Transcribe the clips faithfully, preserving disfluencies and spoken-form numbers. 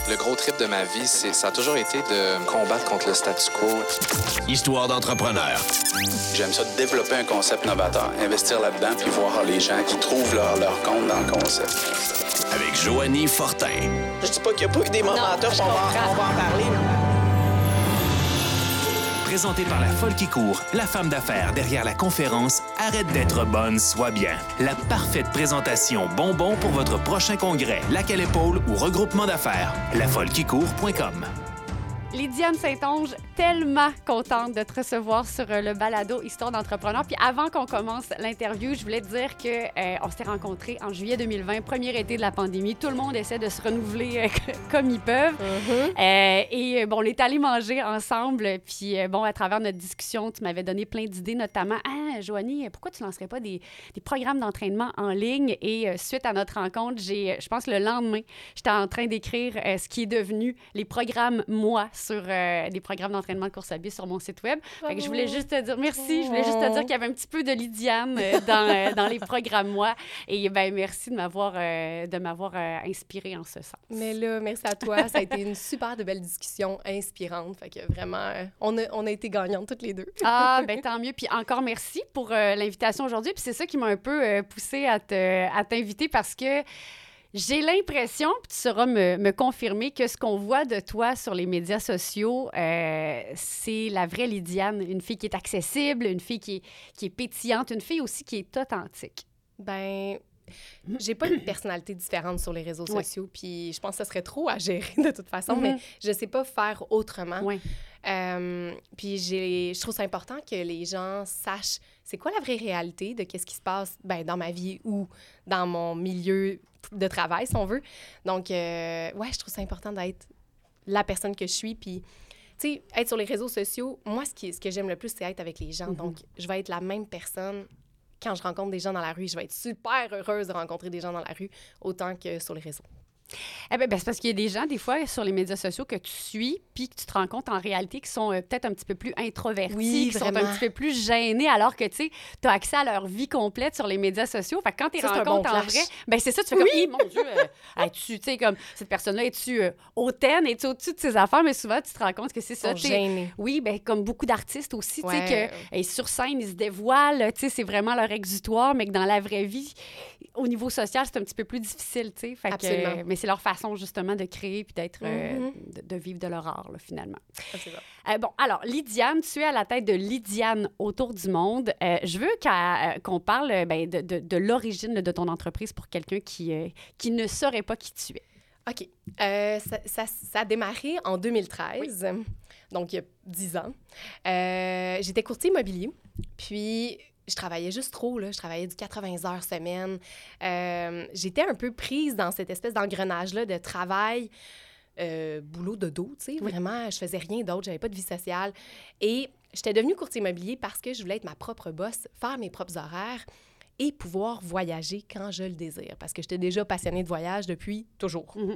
Le gros trip de ma vie, c'est, ça a toujours été de combattre contre le statu quo. Histoire d'entrepreneur. J'aime ça de développer un concept novateur, investir là-dedans, puis voir les gens qui trouvent leur, leur compte dans le concept. Avec Joanie Fortin. Je dis pas qu'il n'y a pas eu des moments tough, on va, on va en parler. Présenté par La Folle qui court, la femme d'affaires derrière la conférence Arrête d'être bonne, sois bien. La parfaite présentation bonbon pour votre prochain congrès, lac à l'épaule ou regroupement d'affaires. la folle qui court point com. Lydiane Saint-Onge, tellement contente de te recevoir sur le balado Histoire d'entrepreneur. Puis avant qu'on commence l'interview, je voulais te dire qu'on euh, s'est rencontrés en juillet deux mille vingt, premier été de la pandémie. Tout le monde essaie de se renouveler euh, comme ils peuvent. Mm-hmm. Euh, et bon, on est allés manger ensemble. Puis euh, bon, à travers notre discussion, tu m'avais donné plein d'idées, notamment « Ah, Joanie, pourquoi tu ne lancerais pas des, des programmes d'entraînement en ligne? » Et euh, suite à notre rencontre, j'ai, je pense le lendemain, j'étais en train d'écrire euh, ce qui est devenu les programmes « Moi » sur euh, des programmes d'entraînement de course à pied sur mon site web. Fait que je voulais juste te dire merci. Je voulais juste te dire qu'il y avait un petit peu de Lydiane euh, dans, euh, dans les programmes moi. Et ben merci de m'avoir euh, de m'avoir euh, inspirée en ce sens. Mais là, merci à toi. Ça a été une super de belle discussion inspirante. Fait que vraiment, euh, on, a, on a été gagnantes toutes les deux. Ah, ben tant mieux. Puis encore merci pour euh, l'invitation aujourd'hui. Puis c'est ça qui m'a un peu euh, poussée à, te, à t'inviter parce que j'ai l'impression, puis tu sauras me, me confirmer, que ce qu'on voit de toi sur les médias sociaux, euh, c'est la vraie Lydiane, une fille qui est accessible, une fille qui est, qui est pétillante, une fille aussi qui est authentique. Ben, j'ai pas une personnalité différente sur les réseaux sociaux, ouais. Puis je pense que ça serait trop à gérer de toute façon, mm-hmm. mais je sais pas faire autrement. Ouais. Euh, puis j'ai, je trouve ça important que les gens sachent c'est quoi la vraie réalité de qu'est-ce qui se passe ben, dans ma vie ou dans mon milieu de travail, si on veut. Donc, euh, ouais, je trouve ça important d'être la personne que je suis. Puis, tu sais, être sur les réseaux sociaux, moi, ce, qui, ce que j'aime le plus, c'est être avec les gens. Mm-hmm. Donc, je vais être la même personne quand je rencontre des gens dans la rue. Je vais être super heureuse de rencontrer des gens dans la rue autant que sur les réseaux. Eh bien, ben, c'est parce qu'il y a des gens, des fois, sur les médias sociaux que tu suis puis que tu te rends compte en réalité qui sont euh, peut-être un petit peu plus introvertis, oui, qui vraiment. sont un petit peu plus gênés, alors que, tu sais, tu as accès à leur vie complète sur les médias sociaux. Fait que quand tu les rencontres bon en vrai, ben c'est ça, tu fais oui. comme, mon Dieu, euh, es-tu, tu sais, comme, cette personne-là, es-tu euh, hautaine, es-tu au-dessus de ses affaires? Mais souvent, tu te rends compte que c'est ça. Ils sont gênés. Oui, ben comme beaucoup d'artistes aussi, tu sais, ouais. que euh, sur scène, ils se dévoilent, tu sais, c'est vraiment leur exutoire, mais que dans la vraie vie, au niveau social, c'est un petit peu plus difficile, tu sais. Fait que, euh, mais c'est leur façon, justement, de créer puis d'être, mm-hmm. euh, de, de vivre de leur art, là, finalement. Euh, bon, alors, Lydiane, tu es à la tête de Lydiane autour du monde. Euh, je veux qu'à, euh, qu'on parle ben, de, de, de l'origine de ton entreprise pour quelqu'un qui, euh, qui ne saurait pas qui tu es. OK. Euh, ça, ça, ça a démarré en deux mille treize, oui. Donc il y a dix ans. Euh, j'étais courtier immobilier, puis je travaillais juste trop, là. Je travaillais du quatre-vingts heures semaine. Euh, j'étais un peu prise dans cette espèce d'engrenage-là de travail, euh, boulot de dos, tu sais. Oui. Vraiment, je faisais rien d'autre, j'avais pas de vie sociale. Et j'étais devenue courtier immobilier parce que je voulais être ma propre boss, faire mes propres horaires et pouvoir voyager quand je le désire. Parce que j'étais déjà passionnée de voyage depuis toujours. Mm-hmm.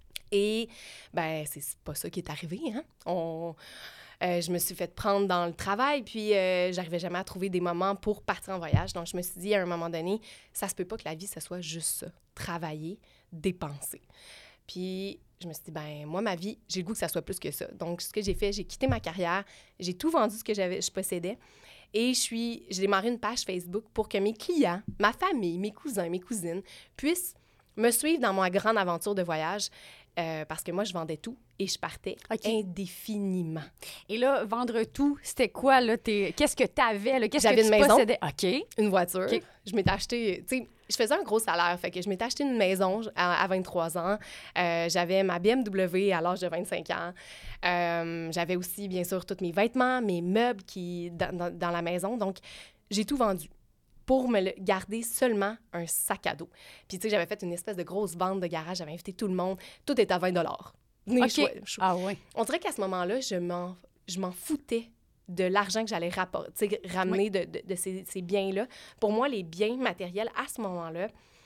Et, ben c'est pas ça qui est arrivé, hein. On... Euh, je me suis fait prendre dans le travail, puis euh, j'arrivais jamais à trouver des moments pour partir en voyage. Donc, je me suis dit, à un moment donné, ça se peut pas que la vie, ça soit juste ça. Travailler, dépenser. Puis, je me suis dit, ben moi, ma vie, j'ai le goût que ça soit plus que ça. Donc, ce que j'ai fait, j'ai quitté ma carrière, j'ai tout vendu ce que j'avais, je possédais, et je suis, j'ai démarré une page Facebook pour que mes clients, ma famille, mes cousins, mes cousines, puissent me suivre dans ma grande aventure de voyage. Euh, parce que moi, je vendais tout et je partais okay. indéfiniment. Et là, vendre tout, c'était quoi, là? T'es... Qu'est-ce que t'avais, là? Qu'est-ce J'avais que tu une maison, possédais? OK. Une voiture. Okay. Je m'étais acheté... Tu sais, je faisais un gros salaire, fait que je m'étais acheté une maison à, à vingt-trois ans. Euh, j'avais ma B M W à l'âge de vingt-cinq ans. Euh, j'avais aussi, bien sûr, tous mes vêtements, mes meubles qui dans, dans, dans la maison. Donc, j'ai tout vendu pour me le garder seulement un sac à dos. Puis, tu sais, j'avais fait une espèce de grosse vente de garage. J'avais invité tout le monde. Tout était à vingt dollars. OK. Chou- chou- ah ouais. On dirait qu'à ce moment-là, je m'en, je m'en foutais de l'argent que j'allais rapporter, ramener oui. de, de, de ces, ces biens-là. Pour moi, les biens matériels, à ce moment-là,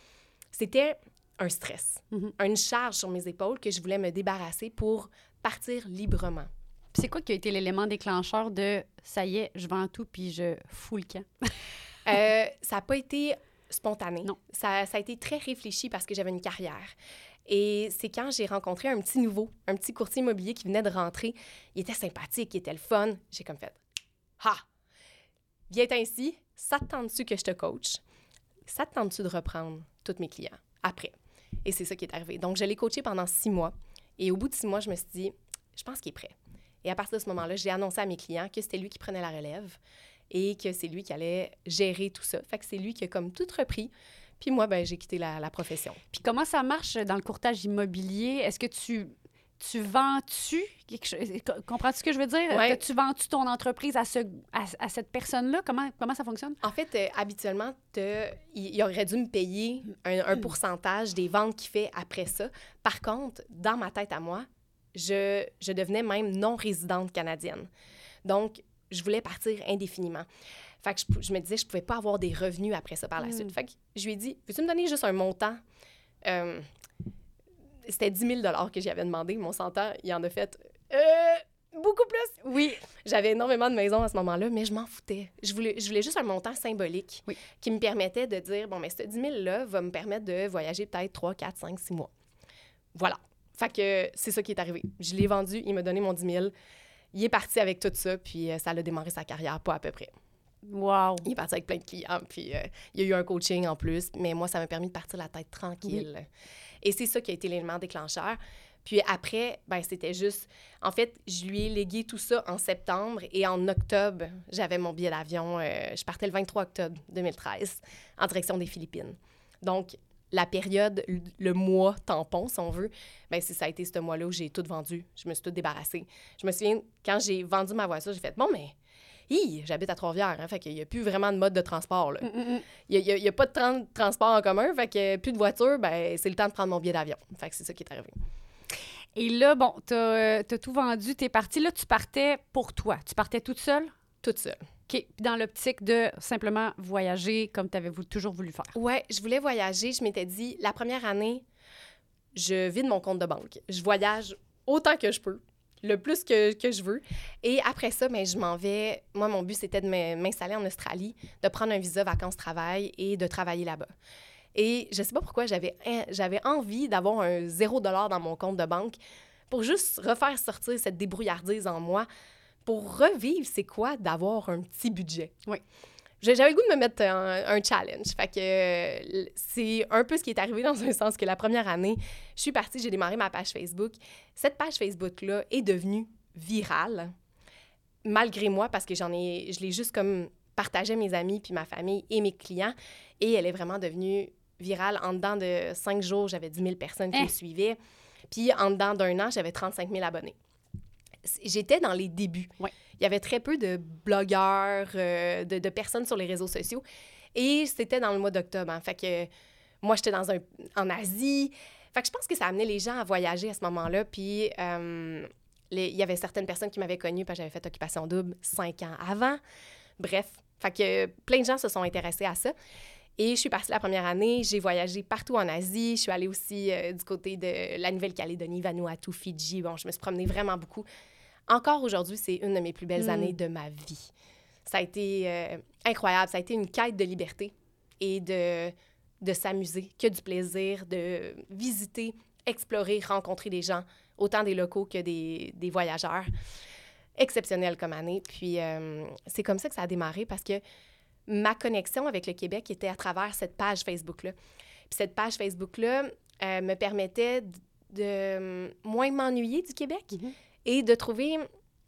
c'était un stress, mm-hmm. une charge sur mes épaules que je voulais me débarrasser pour partir librement. Puis c'est quoi qui a été l'élément déclencheur de « ça y est, je vends tout puis je fous le camp » euh, ça n'a pas été spontané. Non. Ça, ça a été très réfléchi parce que j'avais une carrière. Et c'est quand j'ai rencontré un petit nouveau, un petit courtier immobilier qui venait de rentrer. Il était sympathique, il était le fun. J'ai comme fait « Ha! Viens ici, ça te tente-tu que je te coach? Ça te tente-tu de reprendre tous mes clients après? » Et c'est ça qui est arrivé. Donc, je l'ai coaché pendant six mois. Et au bout de six mois, je me suis dit « Je pense qu'il est prêt. » Et à partir de ce moment-là, j'ai annoncé à mes clients que c'était lui qui prenait la relève et que c'est lui qui allait gérer tout ça. Fait que c'est lui qui a comme tout repris. Puis moi, ben j'ai quitté la, la profession. Puis comment ça marche dans le courtage immobilier? Est-ce que tu, tu vends-tu quelque chose? Comprends-tu ce que je veux dire? Ouais. Que tu vends-tu ton entreprise à, ce, à, à cette personne-là? Comment, comment ça fonctionne? En fait, euh, habituellement, te, il, il aurait dû me payer un, un pourcentage des ventes qu'il fait après ça. Par contre, dans ma tête à moi, je, je devenais même non-résidente canadienne. Donc, je voulais partir indéfiniment. Fait que je, je me disais que je ne pouvais pas avoir des revenus après ça par la mm. suite. Fait que je lui ai dit, veux-tu me donner juste un montant? Euh, c'était dix mille dollars que j'y avais demandé. Mon s'entend, il en a fait euh, beaucoup plus. Oui. J'avais énormément de maisons à ce moment-là, mais je m'en foutais. Je voulais, je voulais juste un montant symbolique oui. qui me permettait de dire, bon, mais ce dix mille-là va me permettre de voyager peut-être trois, quatre, cinq, six mois. Voilà. Fait que c'est ça qui est arrivé. Je l'ai vendu, il m'a donné mon dix mille. Il est parti avec tout ça, puis euh, ça a démarré sa carrière, pas à peu près. Wow! Il est parti avec plein de clients, puis euh, il y a eu un coaching en plus, mais moi, ça m'a permis de partir la tête tranquille. Oui. Et c'est ça qui a été l'élément déclencheur. Puis après, ben c'était juste... En fait, je lui ai légué tout ça en septembre et en octobre, j'avais mon billet d'avion. Euh, je partais le vingt-trois octobre deux mille treize en direction des Philippines. Donc, la période, le mois tampon, si on veut, bien, c'est, ça a été ce mois-là où j'ai tout vendu. Je me suis tout débarrassée. Je me souviens, quand j'ai vendu ma voiture, j'ai fait « Bon, mais... Hi, j'habite à Trois-Rivières, hein, fait qu'il n'y a plus vraiment de mode de transport. Là. Mm-mm. Il n'y a, a, a pas de tra- transport en commun, fait que plus de voiture, ben c'est le temps de prendre mon billet d'avion. Fait que c'est ça qui est arrivé. Et là, bon, tu as tout vendu, tu es partie. Là, tu partais pour toi. Tu partais toute seule? Toute seule. OK. Puis dans l'optique de simplement voyager comme tu avais toujours voulu faire. Ouais, je voulais voyager. Je m'étais dit, la première année, je vide mon compte de banque. Je voyage autant que je peux. Le plus que, que je veux. Et après ça, bien, je m'en vais... Moi, mon but, c'était de m'installer en Australie, de prendre un visa vacances-travail et de travailler là-bas. Et je sais pas pourquoi, j'avais, j'avais envie d'avoir un zéro dollar dans mon compte de banque pour juste refaire sortir cette débrouillardise en moi, pour revivre c'est quoi d'avoir un petit budget. Oui. J'avais le goût de me mettre un, un challenge. Fait que euh, c'est un peu ce qui est arrivé dans un sens que la première année, je suis partie, j'ai démarré ma page Facebook. Cette page Facebook-là est devenue virale, malgré moi, parce que j'en ai, je l'ai juste comme partagé à mes amis, puis ma famille et mes clients. Et elle est vraiment devenue virale. En dedans de cinq jours, j'avais dix mille personnes qui eh. me suivaient. Puis en dedans d'un an, j'avais trente-cinq mille abonnés. J'étais dans les débuts. Ouais. Il y avait très peu de blogueurs, euh, de, de personnes sur les réseaux sociaux. Et c'était dans le mois d'octobre. Hein. Fait que moi, j'étais dans un, en Asie. Fait que je pense que ça amenait les gens à voyager à ce moment-là. Puis euh, les, il y avait certaines personnes qui m'avaient connue parce que j'avais fait Occupation Double cinq ans avant. Bref, fait que plein de gens se sont intéressés à ça. Et je suis partie la première année. J'ai voyagé partout en Asie. Je suis allée aussi euh, du côté de la Nouvelle-Calédonie, Vanuatu, Fidji. Bon, je me suis promenée vraiment beaucoup. Encore aujourd'hui, c'est une de mes plus belles mmh. années de ma vie. Ça a été euh, incroyable. Ça a été une quête de liberté et de, de s'amuser, que du plaisir, de visiter, explorer, rencontrer des gens, autant des locaux que des, des voyageurs. Exceptionnel comme année. Puis euh, c'est comme ça que ça a démarré parce que ma connexion avec le Québec était à travers cette page Facebook-là. Puis cette page Facebook-là euh, me permettait de, de moins m'ennuyer du Québec. Mmh. Et de trouver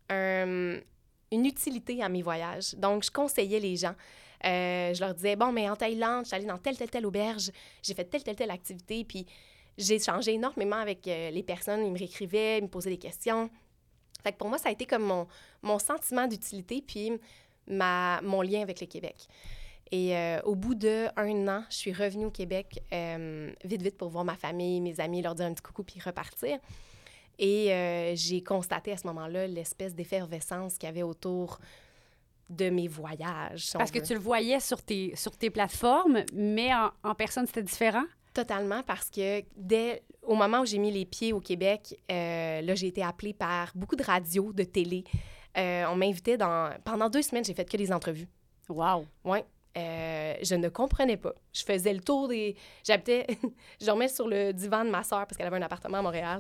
un, une utilité à mes voyages. Donc, je conseillais les gens. Euh, je leur disais, bon, mais en Thaïlande, je suis allée dans telle, telle, telle auberge, j'ai fait telle, telle, telle activité, puis j'ai échangé énormément avec euh, les personnes. Ils me réécrivaient, ils me posaient des questions. Fait que pour moi, ça a été comme mon, mon sentiment d'utilité, puis ma, mon lien avec le Québec. Et euh, au bout d'un an, je suis revenue au Québec euh, vite, vite pour voir ma famille, mes amis, leur dire un petit coucou, puis repartir. Et euh, j'ai constaté à ce moment-là l'espèce d'effervescence qu'il y avait autour de mes voyages. Si parce que tu le voyais sur tes, sur tes plateformes, mais en, en personne, c'était différent? Totalement, parce que dès au moment où j'ai mis les pieds au Québec, euh, là, j'ai été appelée par beaucoup de radios, de télé. Euh, on m'invitait dans... Pendant deux semaines, j'ai fait que des entrevues. Wow! Oui. Euh, je ne comprenais pas. Je faisais le tour des... J'habitais... je dormais sur le divan de ma sœur parce qu'elle avait un appartement à Montréal.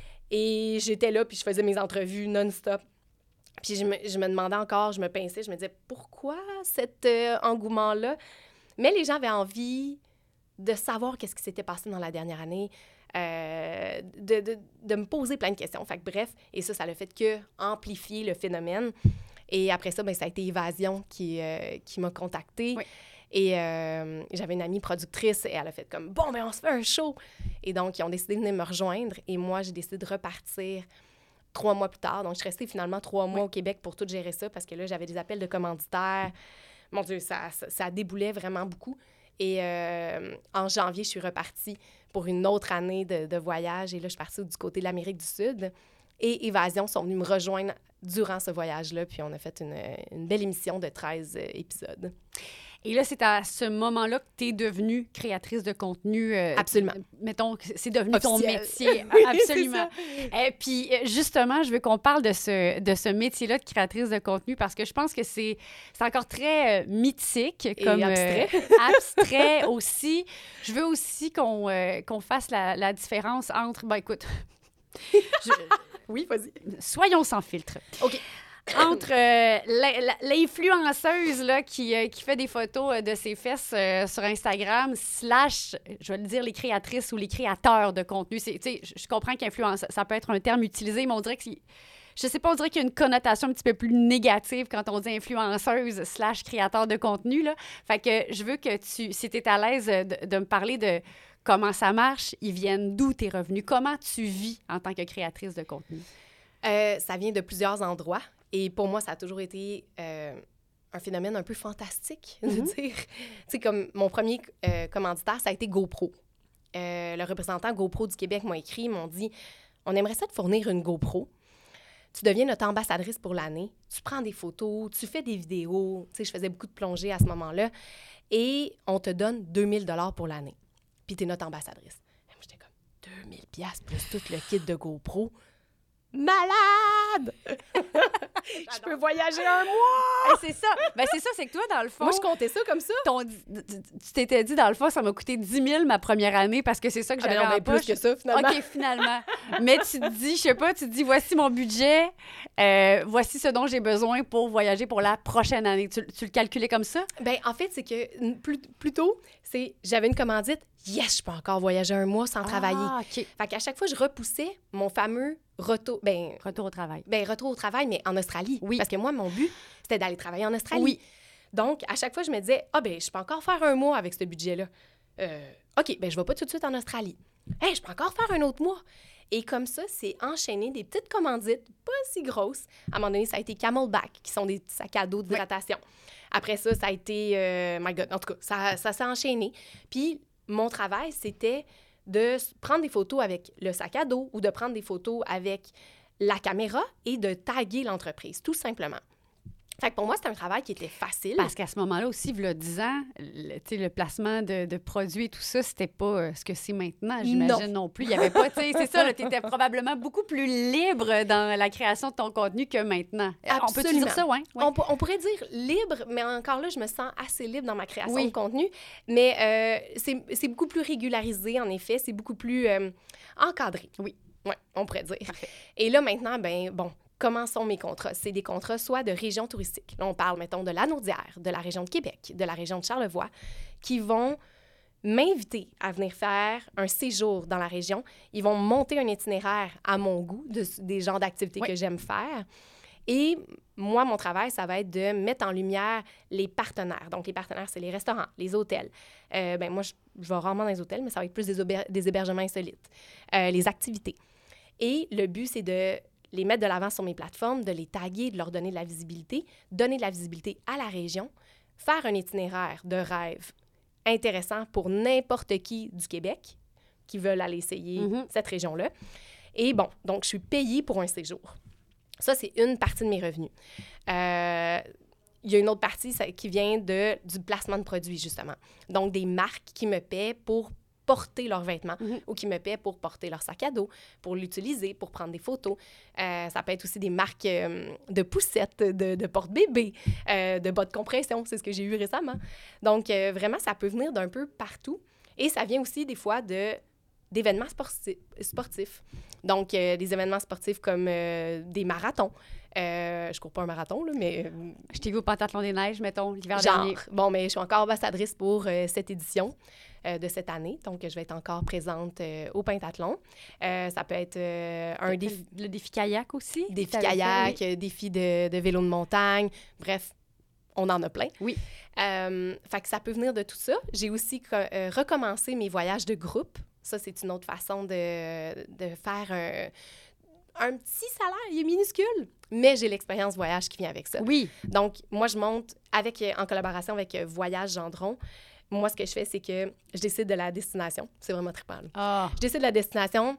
Et j'étais là, puis je faisais mes entrevues non-stop. Puis je me, je me demandais encore, je me pinçais, je me disais, pourquoi cet euh, engouement-là? Mais les gens avaient envie de savoir qu'est-ce qui s'était passé dans la dernière année, euh, de, de, de me poser plein de questions. Fait que bref, et ça, ça l'a fait que amplifier le phénomène. Et après ça, bien, ça a été Évasion qui, euh, qui m'a contactée. Oui. Et euh, j'avais une amie productrice et elle a fait comme « Bon, bien, on se fait un show! » Et donc, ils ont décidé de venir me rejoindre. Et moi, j'ai décidé de repartir trois mois plus tard. Donc, je suis restée finalement trois mois oui. au Québec pour tout gérer ça parce que là, j'avais des appels de commanditaires. Mon Dieu, ça, ça, ça déboulait vraiment beaucoup. Et euh, en janvier, je suis repartie pour une autre année de, de voyage. Et là, je suis partie du côté de l'Amérique du Sud. Et Évasion sont venus me rejoindre durant ce voyage-là. Puis on a fait une, une belle émission de treize épisodes. Et là, c'est à ce moment-là que tu es devenue créatrice de contenu. Euh, Absolument. Mettons que c'est devenu Officiel. ton métier. Oui, absolument. Et puis, justement, je veux qu'on parle de ce, de ce métier-là de créatrice de contenu parce que je pense que c'est, c'est encore très euh, mythique. Et comme, abstrait. Euh, abstrait aussi. Je veux aussi qu'on, euh, qu'on fasse la, la différence entre... Ben, écoute... je, oui, vas-y. Soyons sans filtre. OK. Entre euh, l'influenceuse là, qui, euh, qui fait des photos euh, de ses fesses euh, sur Instagram, slash, je vais le dire, les créatrices ou les créateurs de contenu. C'est, je comprends qu'influence, ça peut être un terme utilisé, mais on dirait que c'est... Je sais pas, on dirait qu'il y a une connotation un petit peu plus négative quand on dit influenceuse slash créateur de contenu. Là. Fait que je veux que tu, si tu es à l'aise de, de me parler de comment ça marche, ils viennent d'où tes revenus, comment tu vis en tant que créatrice de contenu? Euh, ça vient de plusieurs endroits. Et pour moi, ça a toujours été euh, un phénomène un peu fantastique, mm-hmm. de dire. Tu sais, comme mon premier euh, commanditaire, ça a été GoPro. Euh, le représentant GoPro du Québec m'a écrit, m'ont dit « On aimerait ça te fournir une GoPro. Tu deviens notre ambassadrice pour l'année. Tu prends des photos, tu fais des vidéos. » Tu sais, je faisais beaucoup de plongée à ce moment-là. Et on te donne deux mille dollars pour l'année. Puis tu es notre ambassadrice. Et moi, j'étais comme « deux mille dollars plus tout le kit de GoPro. » Malade! Je peux voyager un mois! C'est ça. Ben, c'est ça, c'est que toi, dans le fond... Moi, je comptais ça comme ça. Ton, tu t'étais dit, dans le fond, ça m'a coûté dix mille ma première année parce que c'est ça que j'avais ah, ben non, en ben poche. Plus que ça, finalement. OK, finalement. Mais tu te dis, je sais pas, tu te dis, voici mon budget, euh, voici ce dont j'ai besoin pour voyager pour la prochaine année. Tu, tu le calculais comme ça? Bien, en fait, c'est que plus, plutôt, c'est j'avais une commandite, yes, je peux encore voyager un mois sans ah, travailler. OK. Fait qu'à chaque fois, je repoussais mon fameux retour... Ben, retour au travail. Ben, retour au travail, mais en Australie. Oui. Parce que moi, mon but, c'était d'aller travailler en Australie. Oui. Donc, à chaque fois, je me disais, ah, ben, je peux encore faire un mois avec ce budget-là. Euh, OK, ben, je vais pas tout de suite en Australie. Hey, je peux encore faire un autre mois. Et comme ça, c'est enchaîné des petites commandites, pas si grosses. À un moment donné, ça a été Camelback, qui sont des petits sacs à dos d'hydratation. Oui. Après ça, ça a été... Euh, my God, en tout cas, ça, ça s'est enchaîné. Puis, mon travail, c'était de prendre des photos avec le sac à dos ou de prendre des photos avec la caméra et de taguer l'entreprise, tout simplement. Fait que pour moi, c'était un travail qui était facile. Parce qu'à ce moment-là aussi, il y a dix ans, le, le placement de, de produits et tout ça, c'était pas euh, ce que c'est maintenant, j'imagine non, non plus. Il y avait pas, tu sais, c'est ça, tu étais probablement beaucoup plus libre dans la création de ton contenu que maintenant. Absolument. On peut dire ça, oui? Ouais. On, on pourrait dire libre, mais encore là, je me sens assez libre dans ma création oui. de contenu. Mais euh, c'est, c'est beaucoup plus régularisé, en effet. C'est beaucoup plus euh, encadré. Oui. Oui, on pourrait dire. Parfait. Et là, maintenant, ben bon... Comment sont mes contrats? C'est des contrats soit de régions touristiques. Là, on parle, mettons, de Lanaudière, de la région de Québec, de la région de Charlevoix, qui vont m'inviter à venir faire un séjour dans la région. Ils vont monter un itinéraire à mon goût, de, des genres d'activités oui. que j'aime faire. Et moi, mon travail, ça va être de mettre en lumière les partenaires. Donc, les partenaires, c'est les restaurants, les hôtels. Euh, ben moi, je, je vais rarement dans les hôtels, mais ça va être plus des, auber- des hébergements insolites. Euh, les activités. Et le but, c'est de les mettre de l'avant sur mes plateformes, de les taguer, de leur donner de la visibilité, donner de la visibilité à la région, faire un itinéraire de rêve intéressant pour n'importe qui du Québec qui veulent aller essayer mm-hmm. cette région-là. Et bon, donc je suis payée pour un séjour. Ça, c'est une partie de mes revenus. Euh, il y a une autre partie ça, qui vient de, du placement de produits, justement. Donc, des marques qui me paient pour porter leurs vêtements Mm-hmm. ou qui me paient pour porter leur sac à dos, pour l'utiliser, pour prendre des photos. Euh, ça peut être aussi des marques euh, de poussettes, de, de porte-bébé, euh, de bas de compression, c'est ce que j'ai eu récemment. Donc, euh, vraiment, ça peut venir d'un peu partout. Et ça vient aussi des fois de, d'événements sporti- sportifs. Donc, euh, des événements sportifs comme euh, des marathons. Euh, je cours pas un marathon, là, mais... euh, Je t'ai vu au Pentathlon des Neiges, mettons, l'hiver genre. dernier. Bon, mais je suis encore ambassadrice pour euh, cette édition euh, de cette année. Donc, je vais être encore présente euh, au pentathlon. Euh, ça peut être euh, un défi, Le défi kayak aussi. défi T'avais fait, kayak, oui. euh, défi de, de vélo de montagne. Bref, on en a plein. Oui. Euh, fait que ça peut venir de tout ça. J'ai aussi co- euh, recommencé mes voyages de groupe. Ça, c'est une autre façon de, de faire un, un petit salaire. Il est minuscule, mais j'ai l'expérience voyage qui vient avec ça. Oui. Donc, moi, je monte avec, euh, en collaboration avec euh, Voyage Gendron. Moi, ce que je fais, c'est que je décide de la destination. C'est vraiment trippant, là. Ah. Je décide de la destination.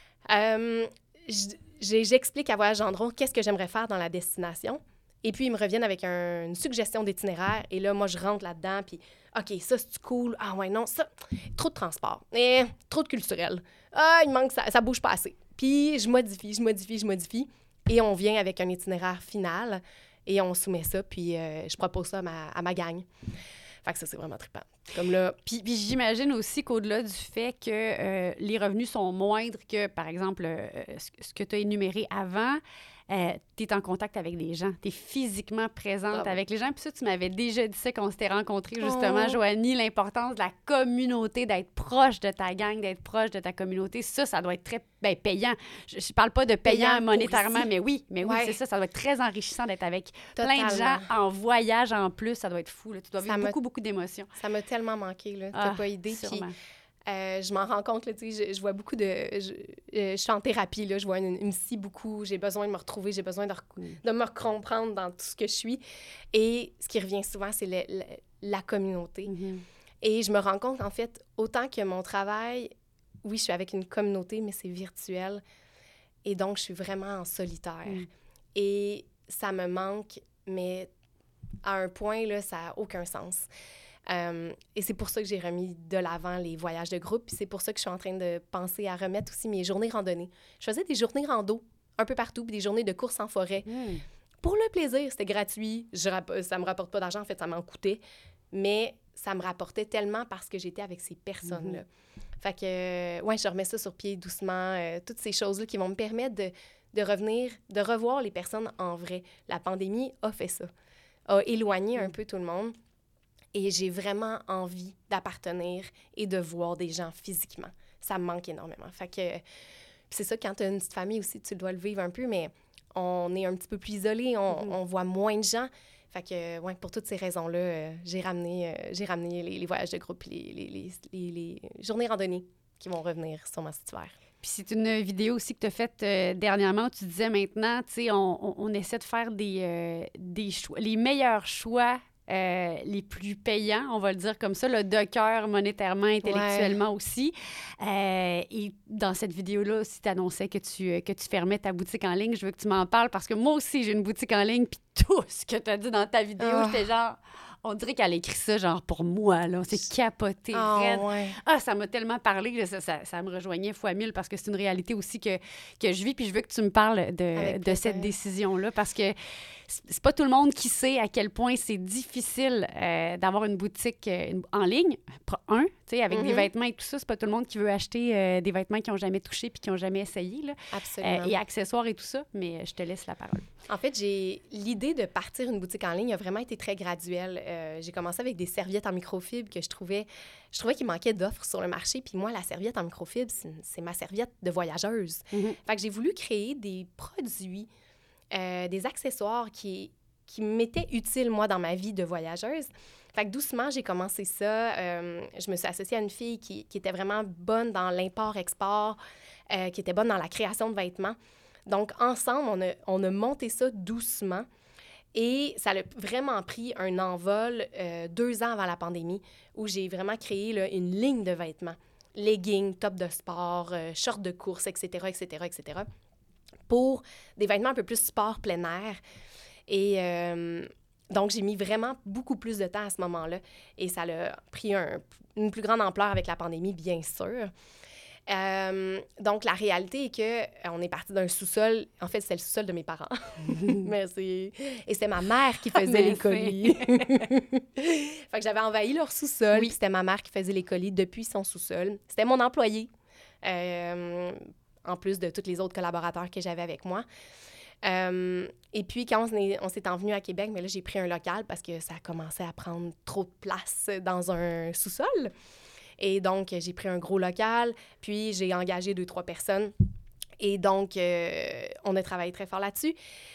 Euh, j- j'ai- J'explique à Voyage Gendron qu'est-ce que j'aimerais faire dans la destination. Et puis, ils me reviennent avec un- une suggestion d'itinéraire. Et là, moi, je rentre là-dedans. Puis, OK, ça, c'est cool. Ah ouais, non, ça, trop de transport. Eh, trop de culturel. Ah, il manque ça, ça bouge pas assez. Puis, je modifie, je modifie, je modifie. Et on vient avec un itinéraire final. Et on soumet ça. Puis, euh, je propose ça à ma, à ma gang. Fait que ça, c'est vraiment trippant. Comme là... Puis, puis j'imagine aussi qu'au-delà du fait que euh, les revenus sont moindres que, par exemple, euh, ce, ce que tu as énuméré avant, euh, tu es en contact avec des gens. Tu es physiquement présente Ah bon. avec les gens. Puis ça, tu m'avais déjà dit ça quand on s'était rencontrés, justement, Oh. Joanie, l'importance de la communauté, d'être proche de ta gang, d'être proche de ta communauté. Ça, ça doit être très ben, payant. Je ne parle pas de payant, Payant pour monétairement, ici. mais oui, mais oui, Ouais. c'est ça. Ça doit être très enrichissant d'être avec plein de gens Totalement. en voyage en plus. Ça doit être fou. Là. Tu dois Ça vivre m'a- beaucoup, beaucoup d'émotions. Ça m'a tellement manqué, là. T'as Ah, pas idée. Puis, sûrement. euh, je m'en rends compte, là, tu sais, je, je vois beaucoup de... Je, euh, je suis en thérapie, là, je vois une, une scie beaucoup. J'ai besoin de me retrouver, j'ai besoin de, rec- de me comprendre dans tout ce que je suis. Et ce qui revient souvent, c'est le- le- la communauté. Mhm. Et je me rends compte, en fait, autant que mon travail, oui, je suis avec une communauté, mais c'est virtuel. Et donc, je suis vraiment en solitaire. Mm. Et ça me manque, mais à un point, là, ça n'a aucun sens. Euh, et c'est pour ça que j'ai remis de l'avant les voyages de groupe. Puis c'est pour ça que je suis en train de penser à remettre aussi mes journées randonnées. Je faisais des journées rando un peu partout, puis des journées de course en forêt. Mm. Pour le plaisir, c'était gratuit. Je rapp- ça me rapporte pas d'argent, en fait, ça m'en coûtait. Mais ça me rapportait tellement parce que j'étais avec ces personnes-là. Fait que, euh, ouais, je remets ça sur pied doucement. euh, toutes ces choses-là qui vont me permettre de, de revenir, de revoir les personnes en vrai. La pandémie a fait ça, a éloigné un peu tout le monde. Et j'ai vraiment envie d'appartenir et de voir des gens physiquement. Ça me manque énormément. Fait que, puis c'est ça, quand tu as une petite famille aussi, tu dois le vivre un peu, mais on est un petit peu plus isolé, on, Mhm. on voit moins de gens. Fait que, ouais, pour toutes ces raisons-là, euh, j'ai ramené, euh, j'ai ramené les, les voyages de groupe et les, les, les, les, les journées randonnées qui vont revenir sûrement cet hiver. Puis c'est une vidéo aussi que tu as faite euh, dernièrement où tu disais maintenant, tu sais, on, on, on essaie de faire des, euh, des choix, les meilleurs choix, euh, les plus payants, on va le dire comme ça, le de cœur monétairement, intellectuellement aussi. Euh, et dans cette vidéo-là aussi, tu annonçais que tu, que tu fermais ta boutique en ligne. Je veux que tu m'en parles parce que moi aussi, j'ai une boutique en ligne. Puis tout ce que tu as dit dans ta vidéo, Ah. j'étais genre... On dirait qu'elle a écrit ça, genre, pour moi, là. C'est capoté, Ah, raide. ouais. Ah, ça m'a tellement parlé, là, ça, ça, ça me rejoignait fois mille parce que c'est une réalité aussi que, que je vis. Puis je veux que tu me parles de, Avec de plaisir. cette décision-là parce que c'est c'est pas tout le monde qui sait à quel point c'est difficile euh, d'avoir une boutique euh, une- en ligne. Pas Un, tu sais, avec des Mhm. vêtements et tout ça. C'est pas tout le monde qui veut acheter euh, des vêtements qu'ils n'ont jamais touchés puis qui n'ont jamais essayé, là. Absolument. Euh, et accessoires et tout ça. Mais je te laisse la parole. En fait, j'ai l'idée de partir une boutique en ligne a vraiment été très graduelle. Euh, j'ai commencé avec des serviettes en microfibre que je trouvais, je trouvais qu'il manquait d'offres sur le marché. Puis moi, la serviette en microfibre, c'est, c'est ma serviette de voyageuse. Mhm. Fait que j'ai voulu créer des produits, euh, des accessoires qui, qui m'étaient utiles, moi, dans ma vie de voyageuse. Fait que doucement, j'ai commencé ça. Euh, je me suis associée à une fille qui, qui était vraiment bonne dans l'import-export, euh, qui était bonne dans la création de vêtements. Donc, ensemble, on a, on a monté ça doucement. Et ça a vraiment pris un envol euh, deux ans avant la pandémie, où j'ai vraiment créé là, une ligne de vêtements. Leggings, top de sport, euh, shorts de course, et cetera, et cetera, et cetera, pour des vêtements un peu plus sport plein air. Et euh, donc, j'ai mis vraiment beaucoup plus de temps à ce moment-là. Et ça a pris un, une plus grande ampleur avec la pandémie, bien sûr. Euh, donc, la réalité est que on est parti d'un sous-sol. En fait, c'était le sous-sol de mes parents. Merci. Et c'est ma mère qui faisait les colis. Fait que j'avais envahi leur sous-sol. Oui. Puis c'était ma mère qui faisait les colis depuis son sous-sol. C'était mon employé, euh, en plus de tous les autres collaborateurs que j'avais avec moi. Euh, et puis, quand on, est, on s'est envenu à Québec, mais là, j'ai pris un local parce que ça commençait à prendre trop de place dans un sous-sol. Et donc, j'ai pris un gros local, puis j'ai engagé deux, trois personnes. Et donc, euh, on a travaillé très fort là-dessus.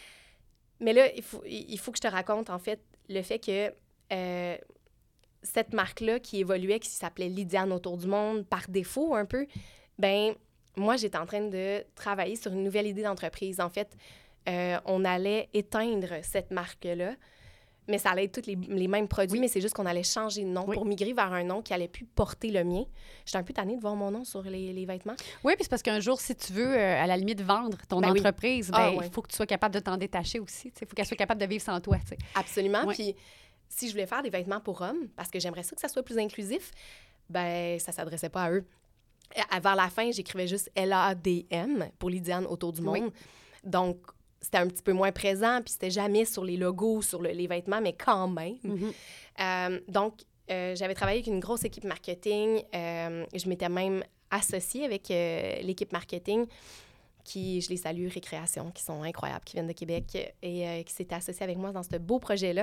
Mais là, il faut, il faut que je te raconte, en fait, le fait que euh, cette marque-là qui évoluait, qui s'appelait Lydiane Autour du monde, par défaut un peu, ben moi, j'étais en train de travailler sur une nouvelle idée d'entreprise. En fait, euh, on allait éteindre cette marque-là, mais ça allait être tous les, les mêmes produits, oui. mais c'est juste qu'on allait changer de nom oui. pour migrer vers un nom qui allait plus porter le mien. J'étais un peu tannée de voir mon nom sur les, les vêtements. Oui, puis c'est parce qu'un jour, si tu veux, euh, à la limite, vendre ton ben entreprise, il oui. ben, ah, ouais. faut que tu sois capable de t'en détacher aussi. Il faut qu'elle soit capable de vivre sans toi. T'sais. Absolument. Oui. Puis si je voulais faire des vêtements pour hommes, parce que j'aimerais ça que ça soit plus inclusif, ben ça s'adressait pas à eux. Et vers la fin, j'écrivais juste L A D M pour Lydiane Autour du monde. Oui. Donc, c'était un petit peu moins présent, puis c'était jamais sur les logos, sur le, les vêtements, mais quand même. Mm-hmm. Euh, donc, euh, j'avais travaillé avec une grosse équipe marketing. Euh, je m'étais même associée avec euh, l'équipe marketing qui, je les salue, Récréation, qui sont incroyables, qui viennent de Québec et euh, qui s'étaient associés avec moi dans ce beau projet-là.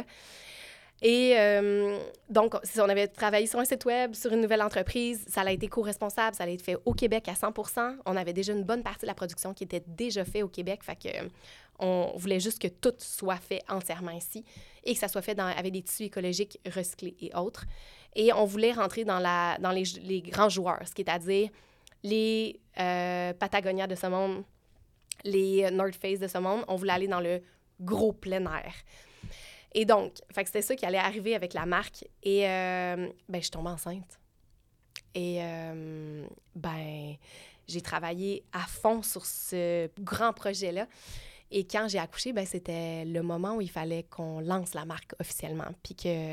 Et euh, donc, on avait travaillé sur un site web, sur une nouvelle entreprise. Ça a été co-responsable, ça a été fait au Québec à cent pour cent. On avait déjà une bonne partie de la production qui était déjà faite au Québec. Fait que euh, on voulait juste que tout soit fait entièrement ici et que ça soit fait dans, avec des tissus écologiques recyclés et autres. Et on voulait rentrer dans, la, dans les, les grands joueurs, ce qui est à dire les euh, Patagonia de ce monde, les North Face de ce monde. On voulait aller dans le gros plein air. Et donc, fait que c'était ça qui allait arriver avec la marque. Et euh, ben, je suis tombée enceinte. Et euh, ben, j'ai travaillé à fond sur ce grand projet-là. Et quand j'ai accouché, ben, c'était le moment où il fallait qu'on lance la marque officiellement, puis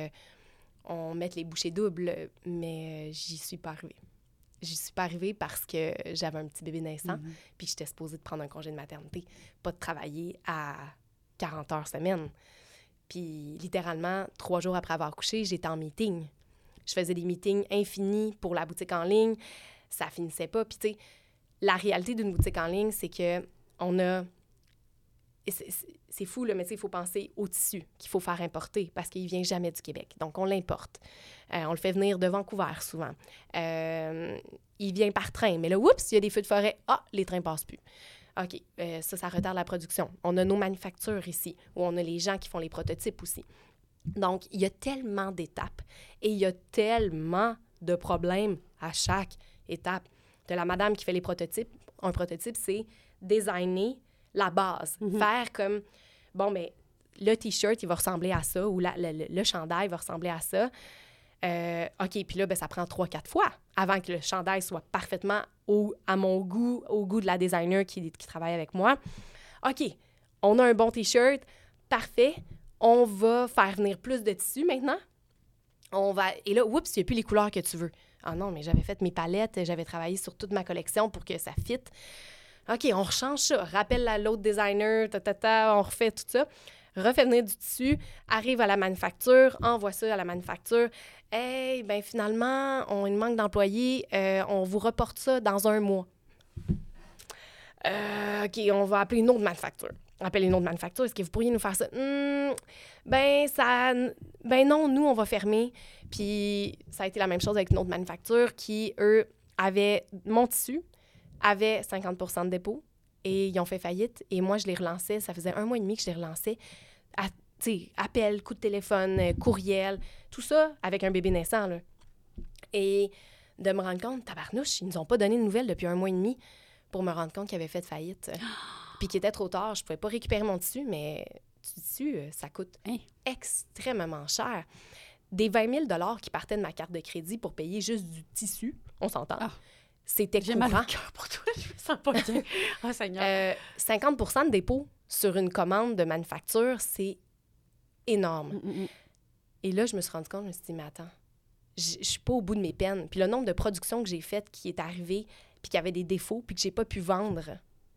qu'on mette les bouchées doubles. Mais j'y suis pas arrivée. J'y suis pas arrivée parce que j'avais un petit bébé naissant, mm-hmm. puis j'étais supposée de prendre un congé de maternité, pas de travailler à quarante heures semaine. Puis, littéralement, trois jours après avoir accouché, j'étais en meeting. Je faisais des meetings infinis pour la boutique en ligne. Ça finissait pas. Puis, tu sais, la réalité d'une boutique en ligne, c'est que on a... C'est, c'est fou, là, mais tu sais, il faut penser au tissu qu'il faut faire importer parce qu'il vient jamais du Québec. Donc, on l'importe. Euh, on le fait venir de Vancouver, souvent. Euh, il vient par train. Mais là, oups, il y a des feux de forêt. Ah, les trains passent plus. OK, euh, ça, ça retarde la production. On a nos manufactures ici, où on a les gens qui font les prototypes aussi. Donc, il y a tellement d'étapes et il y a tellement de problèmes à chaque étape. De la madame qui fait les prototypes, un prototype, c'est designer la base. Mm-hmm. Faire comme, bon, mais le T-shirt, il va ressembler à ça, ou la, le, le, le chandail va ressembler à ça. Euh, OK, puis là, ben, ça prend trois, quatre fois avant que le chandail soit parfaitement au, à mon goût, au goût de la designer qui, qui travaille avec moi. OK, on a un bon T-shirt, parfait. On va faire venir plus de tissu maintenant. On va... Et là, oups, il n'y a plus les couleurs que tu veux. Ah non, mais j'avais fait mes palettes, j'avais travaillé sur toute ma collection pour que ça fitte. OK, on rechange ça. Rappelle à l'autre designer, ta, ta, ta, on refait tout ça. Refait venir du tissu, arrive à la manufacture, envoie ça à la manufacture. Hey, ben finalement, on il manque d'employés, euh, on vous reporte ça dans un mois. Euh, OK, on va appeler une autre manufacture. Appelle une autre manufacture, est-ce que vous pourriez nous faire ça? Hum, ben, ça... Ben non, nous, on va fermer. Puis ça a été la même chose avec une autre manufacture qui, eux, avaient mon tissu, avait cinquante pour cent de dépôt. Et ils ont fait faillite. Et moi, je les relançais. Ça faisait un mois et demi que je les relançais. À, appel, coup de téléphone, euh, courriel, tout ça avec un bébé naissant. Là. Et de me rendre compte, tabarnouche, ils nous ont pas donné de nouvelles depuis un mois et demi pour me rendre compte qu'ils avaient fait faillite. Puis qu'il était trop tard. Je pouvais pas récupérer mon tissu, mais du tissu, ça coûte hein? extrêmement cher. Des vingt mille dollars qui partaient de ma carte de crédit pour payer juste du tissu, on s'entend. Ah. C'était J'ai courant. mal au cœur pour toi, je me sens pas bien. Oh, Seigneur. Euh, cinquante pour cent de dépôt sur une commande de manufacture, c'est énorme. Mm-mm. Et là, je me suis rendu compte, je me suis dit, mais attends, je je suis pas au bout de mes peines. Puis le nombre de productions que j'ai faites qui est arrivé, puis qui avait des défauts, puis que j'ai pas pu vendre,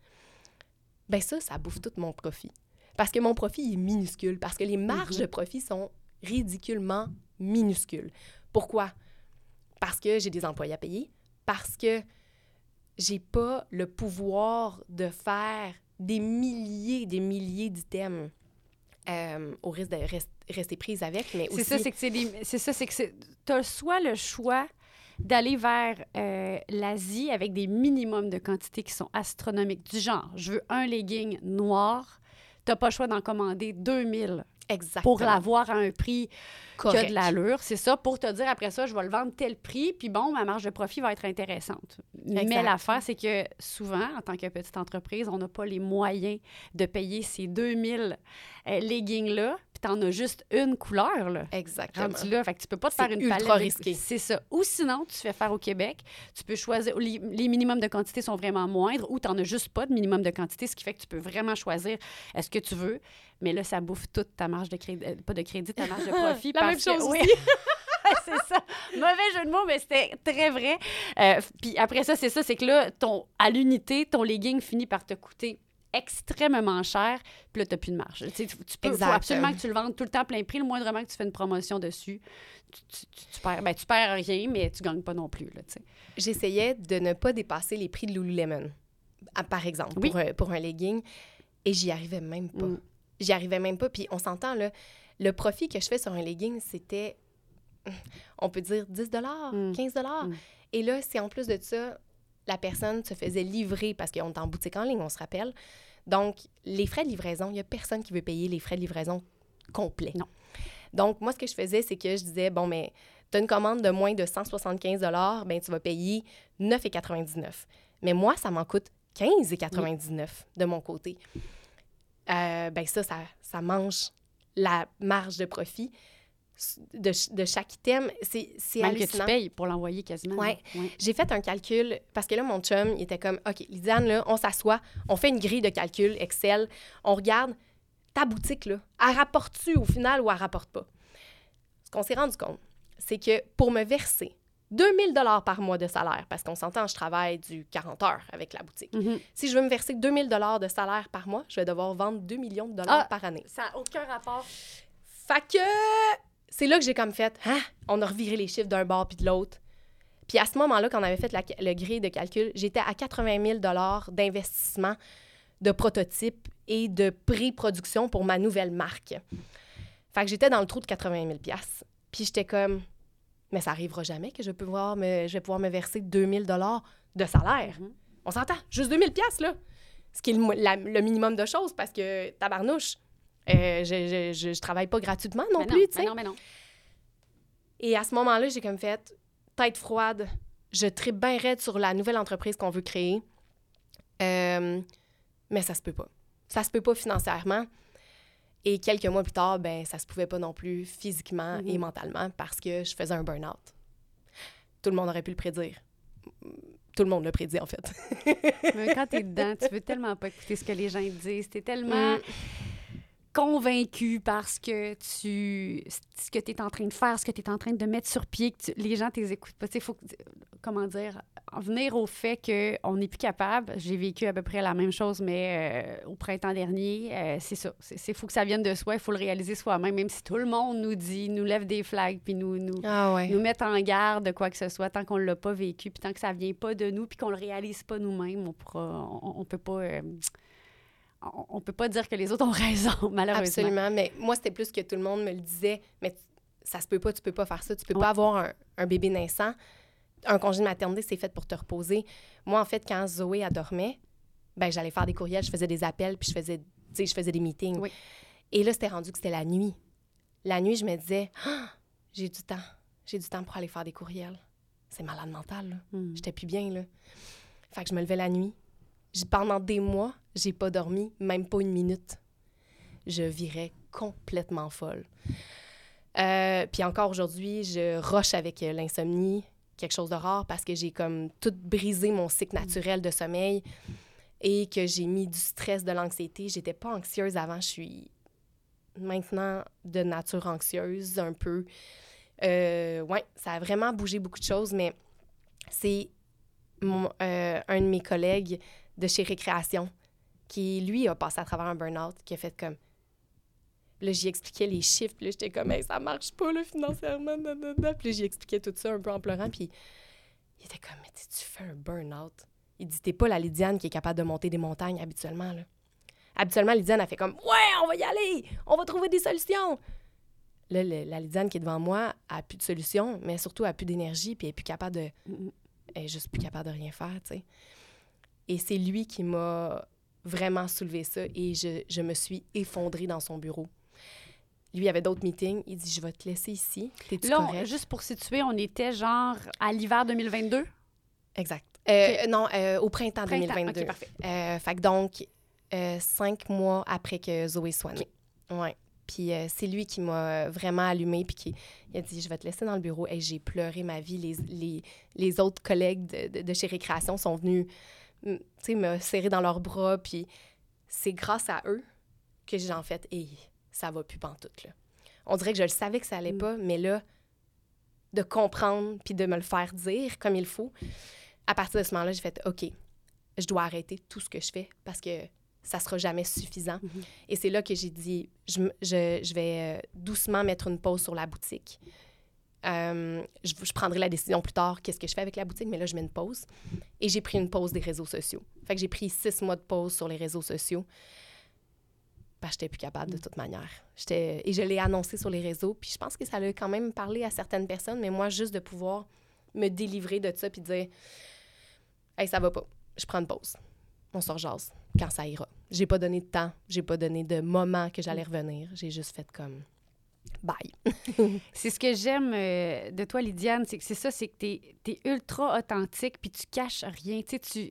ben ça, ça bouffe tout mon profit. Parce que mon profit il est minuscule, parce que les marges Mm-hmm. de profit sont ridiculement minuscules. Pourquoi? Parce que j'ai des employés à payer, parce que j'ai pas le pouvoir de faire des milliers des milliers d'items euh, au risque de rest- rester prise avec, mais C'est aussi... ça, c'est que c'est des- c'est ça, c'est que c'est... T'as soit le choix d'aller vers euh, l'Asie avec des minimums de quantités qui sont astronomiques, du genre, je veux un legging noir, t'as pas le choix d'en commander deux mille Exactement. pour l'avoir à un prix qui a Correct. de l'allure. C'est ça, pour te dire après ça, je vais le vendre tel prix, puis bon, ma marge de profit va être intéressante. Mais Exact. l'affaire, c'est que souvent, en tant que petite entreprise, on n'a pas les moyens de payer ces deux mille euh, leggings-là, puis t'en as juste une couleur, là. Exactement. Rendu là, fait que tu peux pas te C'est faire une ultra palette. de- risqué. C'est ça. Ou sinon, tu fais faire au Québec, tu peux choisir, les, les minimums de quantité sont vraiment moindres, ou tu n'en as juste pas de minimum de quantité, ce qui fait que tu peux vraiment choisir est-ce que tu veux. Mais là, ça bouffe toute ta marge de crédit, euh, pas de crédit, ta marge de profit. La parce même chose que, oui. aussi. C'est ça. Mauvais jeu de mots, mais c'était très vrai. Euh, Puis après ça, c'est ça, c'est que là, ton, à l'unité, ton legging finit par te coûter extrêmement cher, puis là, tu n'as plus de marge. Tu sais, tu peux, Exact. faut absolument que tu le vendes tout le temps plein prix. Le moindrement que tu fais une promotion dessus, tu, tu, tu, tu perds, ben, tu perds rien, mais tu gagnes pas non plus. Là, tu sais. J'essayais de ne pas dépasser les prix de Lululemon, à- par exemple, Oui. pour, un, pour un legging, et j'y arrivais même pas. Mm. J'y arrivais même pas, puis on s'entend, là, le profit que je fais sur un legging, c'était, on peut dire dix dollars, Mm. quinze dollars. Mm. Et là, c'est en plus de ça, la personne se faisait livrer, parce qu'on est en boutique en ligne, on se rappelle. Donc, les frais de livraison, il n'y a personne qui veut payer les frais de livraison complets. Non. Donc, moi, ce que je faisais, c'est que je disais, bon, mais tu as une commande de moins de cent soixante-quinze dollars, bien, tu vas payer neuf dollars quatre-vingt-dix-neuf. Mais moi, ça m'en coûte quinze dollars quatre-vingt-dix-neuf de mon côté. Euh, bien, ça, ça, ça mange la marge de profit de, de chaque item. C'est, c'est Même que tu hallucinant. payes pour l'envoyer quasiment. Ouais. là. Ouais. J'ai fait un calcul, parce que là, mon chum, il était comme, OK, Lydiane, là, on s'assoit, on fait une grille de calcul Excel, on regarde ta boutique, là, elle rapporte-tu au final ou elle rapporte pas? Ce qu'on s'est rendu compte, c'est que pour me verser deux mille dollars par mois de salaire, parce qu'on s'entend, je travaille du quarante heures avec la boutique. Mhm. Si je veux me verser deux mille dollars de salaire par mois, je vais devoir vendre deux millions de dollars Ah! par année. Ça n'a aucun rapport. Fait que c'est là que j'ai comme fait, hein? On a reviré les chiffres d'un bord puis de l'autre. Puis à ce moment-là, quand on avait fait la, le grille de calcul, j'étais à quatre-vingt mille dollars d'investissement de prototype et de pré-production pour ma nouvelle marque. Fait que j'étais dans le trou de quatre-vingt mille dollars. Puis j'étais comme, mais ça arrivera jamais que je, peux pouvoir me, je vais pouvoir me verser deux mille dollars de salaire. Mhm. On s'entend, juste deux mille dollars, là. Ce qui est le, mo- la- le minimum de choses, parce que, tabarnouche, euh, je, je, je, je travaille pas gratuitement non Mais plus, tu sais. mais non, mais non. Et à ce moment-là, j'ai comme fait, tête froide, je tripe bien raide sur la nouvelle entreprise qu'on veut créer. Euh, mais ça se peut pas. Ça se peut pas financièrement. Et quelques mois plus tard, ben ça se pouvait pas non plus physiquement Mhm. et mentalement parce que je faisais un burn-out. Tout le monde aurait pu le prédire. Tout le monde l'a prédit, en fait. Mais quand t'es dedans, tu veux tellement pas écouter ce que les gens te disent. T'es tellement Mm. convaincu par ce que tu ce que tu es en train de faire, ce que tu es en train de mettre sur pied, que tu- les gens ne t'écoutent pas. Il faut, que- comment dire, en venir au fait qu'on n'est plus capable. J'ai vécu à peu près la même chose, mais euh, au printemps dernier, euh, c'est ça. Il faut que ça vienne de soi, il faut le réaliser soi-même, même si tout le monde nous dit, nous lève des flags, puis nous, nous, Ah ouais. nous mettre en garde de quoi que ce soit, tant qu'on ne l'a pas vécu, puis tant que ça ne vient pas de nous, puis qu'on ne le réalise pas nous-mêmes, on pourra, on, on peut pas... euh, on, on peut pas dire que les autres ont raison, malheureusement. Absolument. Mais moi, c'était plus que tout le monde me le disait. Mais t- ça se peut pas, tu peux pas faire ça. Tu peux Ouais. pas avoir un, un bébé naissant. Un congé de maternité, c'est fait pour te reposer. Moi, en fait, quand Zoé, elle dormait, ben j'allais faire des courriels, je faisais des appels, puis je faisais, tu sais, je faisais des meetings. Oui. Et là, c'était rendu que c'était la nuit. La nuit, je me disais, ah, j'ai du temps. J'ai du temps pour aller faire des courriels. C'est malade mental, là. Mm. J'étais plus bien, là. Fait que je me levais la nuit. J- Pendant des mois, j'ai pas dormi, même pas une minute. Je virais complètement folle. Euh, puis encore aujourd'hui, je roche avec euh, l'insomnie, quelque chose de rare, parce que j'ai comme tout brisé mon cycle naturel de sommeil et que j'ai mis du stress, de l'anxiété. J'étais pas anxieuse avant, je suis maintenant de nature anxieuse, un peu. Euh, oui, ça a vraiment bougé beaucoup de choses, mais c'est mon, euh, un de mes collègues de chez Récréation qui, lui, a passé à travers un burn-out, qui a fait comme... Là, j'y expliquais les chiffres, puis là, j'étais comme, hey, ça marche pas, là, financièrement, nanana. Puis là, j'y expliquais tout ça un peu en pleurant, puis il était comme, mais tu fais un burn-out. Il dit, t'es pas la Lydiane qui est capable de monter des montagnes habituellement, là. Habituellement, Lydiane, elle fait comme, ouais, on va y aller, on va trouver des solutions. Là, le, la Lydiane qui est devant moi a plus de solutions, mais surtout a plus d'énergie, puis elle est plus capable de... Elle est juste plus capable de rien faire, tu sais. Et c'est lui qui m'a vraiment soulevé ça, et je, je me suis effondrée dans son bureau. Lui, il avait d'autres meetings. Il dit, je vais te laisser ici. T'es-tu Là, on- correct? juste pour situer, on était genre à l'hiver deux mille vingt-deux? Exact. Euh, Ok. Non, euh, au printemps, deux mille Printemps, vingt-deux. OK, parfait. Euh, fait que donc, euh, cinq mois après que Zoé soit née. Ouais. Puis euh, c'est lui qui m'a vraiment allumée, puis qui il a dit, je vais te laisser dans le bureau. Et j'ai pleuré ma vie. Les, les, les autres collègues de, de, de chez Récréation sont venus, mm, tu sais, me serrer dans leurs bras. Puis c'est grâce à eux que j'ai en fait, et ça va plus pantoute, là. On dirait que je le savais que ça allait Mm. pas, mais là, de comprendre puis de me le faire dire comme il faut, à partir de ce moment-là, j'ai fait, OK, je dois arrêter tout ce que je fais parce que ça sera jamais suffisant. Mhm. Et c'est là que j'ai dit, je, m- je, je vais euh, doucement mettre une pause sur la boutique. Euh, je, je prendrai la décision plus tard, qu'est-ce que je fais avec la boutique, mais là, je mets une pause. Et j'ai pris une pause des réseaux sociaux. Fait que j'ai pris six mois de pause sur les réseaux sociaux parce que j'étais plus capable de toute manière. J'étais... Et je l'ai annoncé sur les réseaux, puis je pense que ça a quand même parlé à certaines personnes, mais moi, juste de pouvoir me délivrer de ça puis dire « Hey, ça va pas, je prends une pause. On se rejase quand ça ira. » J'ai pas donné de temps, j'ai pas donné de moment que j'allais revenir. J'ai juste fait comme « Bye. » C'est ce que j'aime euh, de toi, Lydiane, c'est que c'est ça, c'est que t'es, t'es ultra authentique, puis tu caches rien. Tu sais, tu,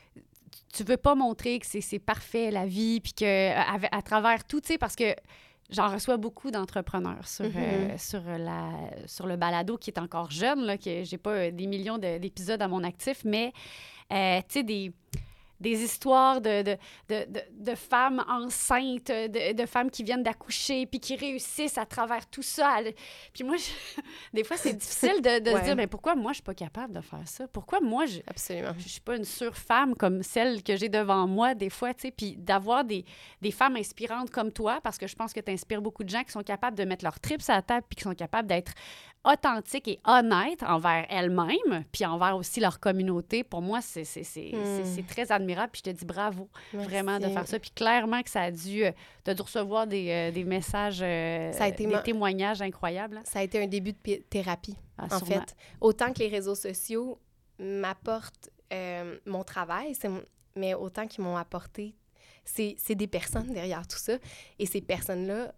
tu veux pas montrer que c'est, c'est parfait, la vie, puis que à, à travers tout, tu sais, parce que j'en reçois beaucoup d'entrepreneurs sur, euh, Mhm. sur, la, sur le balado qui est encore jeune, là, que j'ai pas euh, des millions de- d'épisodes à mon actif, mais, euh, tu sais, des... des histoires de, de, de, de, de femmes enceintes, de, de femmes qui viennent d'accoucher, puis qui réussissent à travers tout ça. à le- Puis moi, je- des fois, c'est difficile de, de Ouais. se dire, mais pourquoi moi, je suis pas capable de faire ça? Pourquoi moi, je Absolument. je suis pas une surfemme comme celle que j'ai devant moi, des fois, tu sais, puis d'avoir des, des femmes inspirantes comme toi, parce que je pense que tu inspires beaucoup de gens qui sont capables de mettre leurs tripes à la table, puis qui sont capables d'être authentiques et honnêtes envers elles-mêmes, puis envers aussi leur communauté. Pour moi, c'est, c'est, c'est, Hmm. c'est, c'est très admirable, puis je te dis bravo, Merci. vraiment, de faire ça. Puis clairement que ça a dû... Euh, tu as dû recevoir des, euh, des messages, euh, Ça a été des ma- témoignages incroyables. hein. Ça a été un début de pi- thérapie, Ah, en sûrement. fait. Autant que les réseaux sociaux m'apportent euh, mon travail, c'est mon- mais autant qu'ils m'ont apporté, c'est, c'est des personnes derrière tout ça. Et ces personnes-là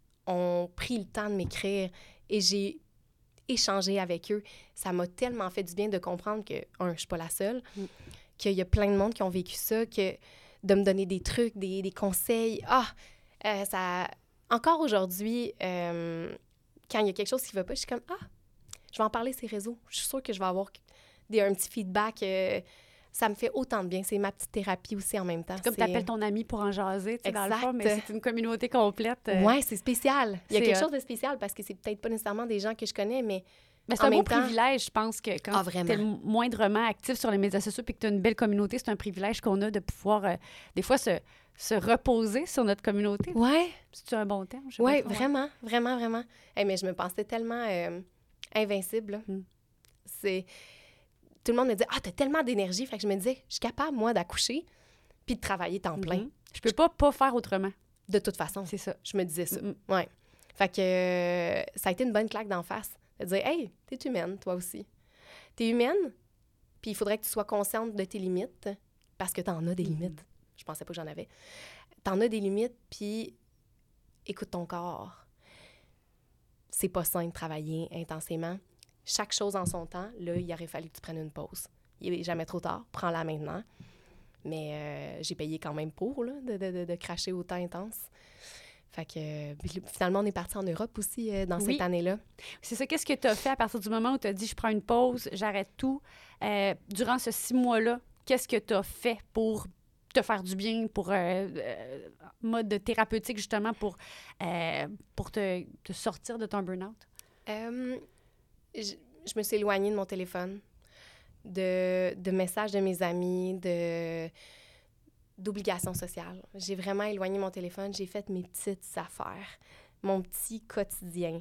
ont pris le temps de m'écrire et j'ai échangé avec eux. Ça m'a tellement fait du bien de comprendre que, un, je suis pas la seule, Mm. qu'il y a plein de monde qui ont vécu ça, que de me donner des trucs, des, des conseils. Ah, euh, ça... Encore aujourd'hui, euh, quand il y a quelque chose qui ne va pas, je suis comme, ah, je vais en parler sur ces réseaux. Je suis sûre que je vais avoir des, un petit feedback. euh, ça me fait autant de bien. C'est ma petite thérapie aussi en même temps. Comme tu appelles ton ami pour en jaser, tu sais, dans le Exact. fond, mais c'est une communauté complète. euh, Oui, c'est spécial. Il y a c'est quelque hot. chose de spécial parce que c'est peut-être pas nécessairement des gens que je connais, mais Mais c'est En un beau même temps- privilège, je pense, que quand Ah, tu vraiment. es moindrement actif sur les médias sociaux et que tu as une belle communauté, c'est un privilège qu'on a de pouvoir, euh, des fois, se, se reposer sur notre communauté. ouais, C'est un bon terme? Je sais ouais, pas trop, hein. vraiment, vraiment, vraiment. Hey, mais je me pensais tellement euh, invincible. là. Mm. C'est... Tout le monde me disait « Ah, t'as tellement d'énergie! » Fait que je me disais « Je suis capable, moi, d'accoucher puis de travailler temps plein. Mhm. Je peux pas pas faire autrement. De toute façon. C'est ça. Je me disais ça. Mhm. Ouais. Fait que euh, ça a été une bonne claque d'en face. De dire, hey, t'es humaine, toi aussi. T'es humaine, puis il faudrait que tu sois consciente de tes limites, parce que t'en as des limites. Je pensais pas que j'en avais. T'en as des limites, puis écoute ton corps. C'est pas sain de travailler intensément. Chaque chose en son temps, là, il aurait fallu que tu prennes une pause. Il est jamais trop tard, prends-la maintenant. Mais euh, j'ai payé quand même pour, là, de, de, de, de cracher autant intense. Fait que euh, finalement, on est parti en Europe aussi euh, dans Oui. cette année-là. C'est ça. Qu'est-ce que tu as fait à partir du moment où tu as dit je prends une pause, j'arrête tout? Euh, durant ce six mois-là, qu'est-ce que tu as fait pour te faire du bien, pour euh, euh, mode thérapeutique, justement, pour, euh, pour te, te sortir de ton burn-out? Euh, je, je me suis éloignée de mon téléphone, de, de messages de mes amis, de, d'obligations sociales. J'ai vraiment éloigné mon téléphone. J'ai fait mes petites affaires, mon petit quotidien.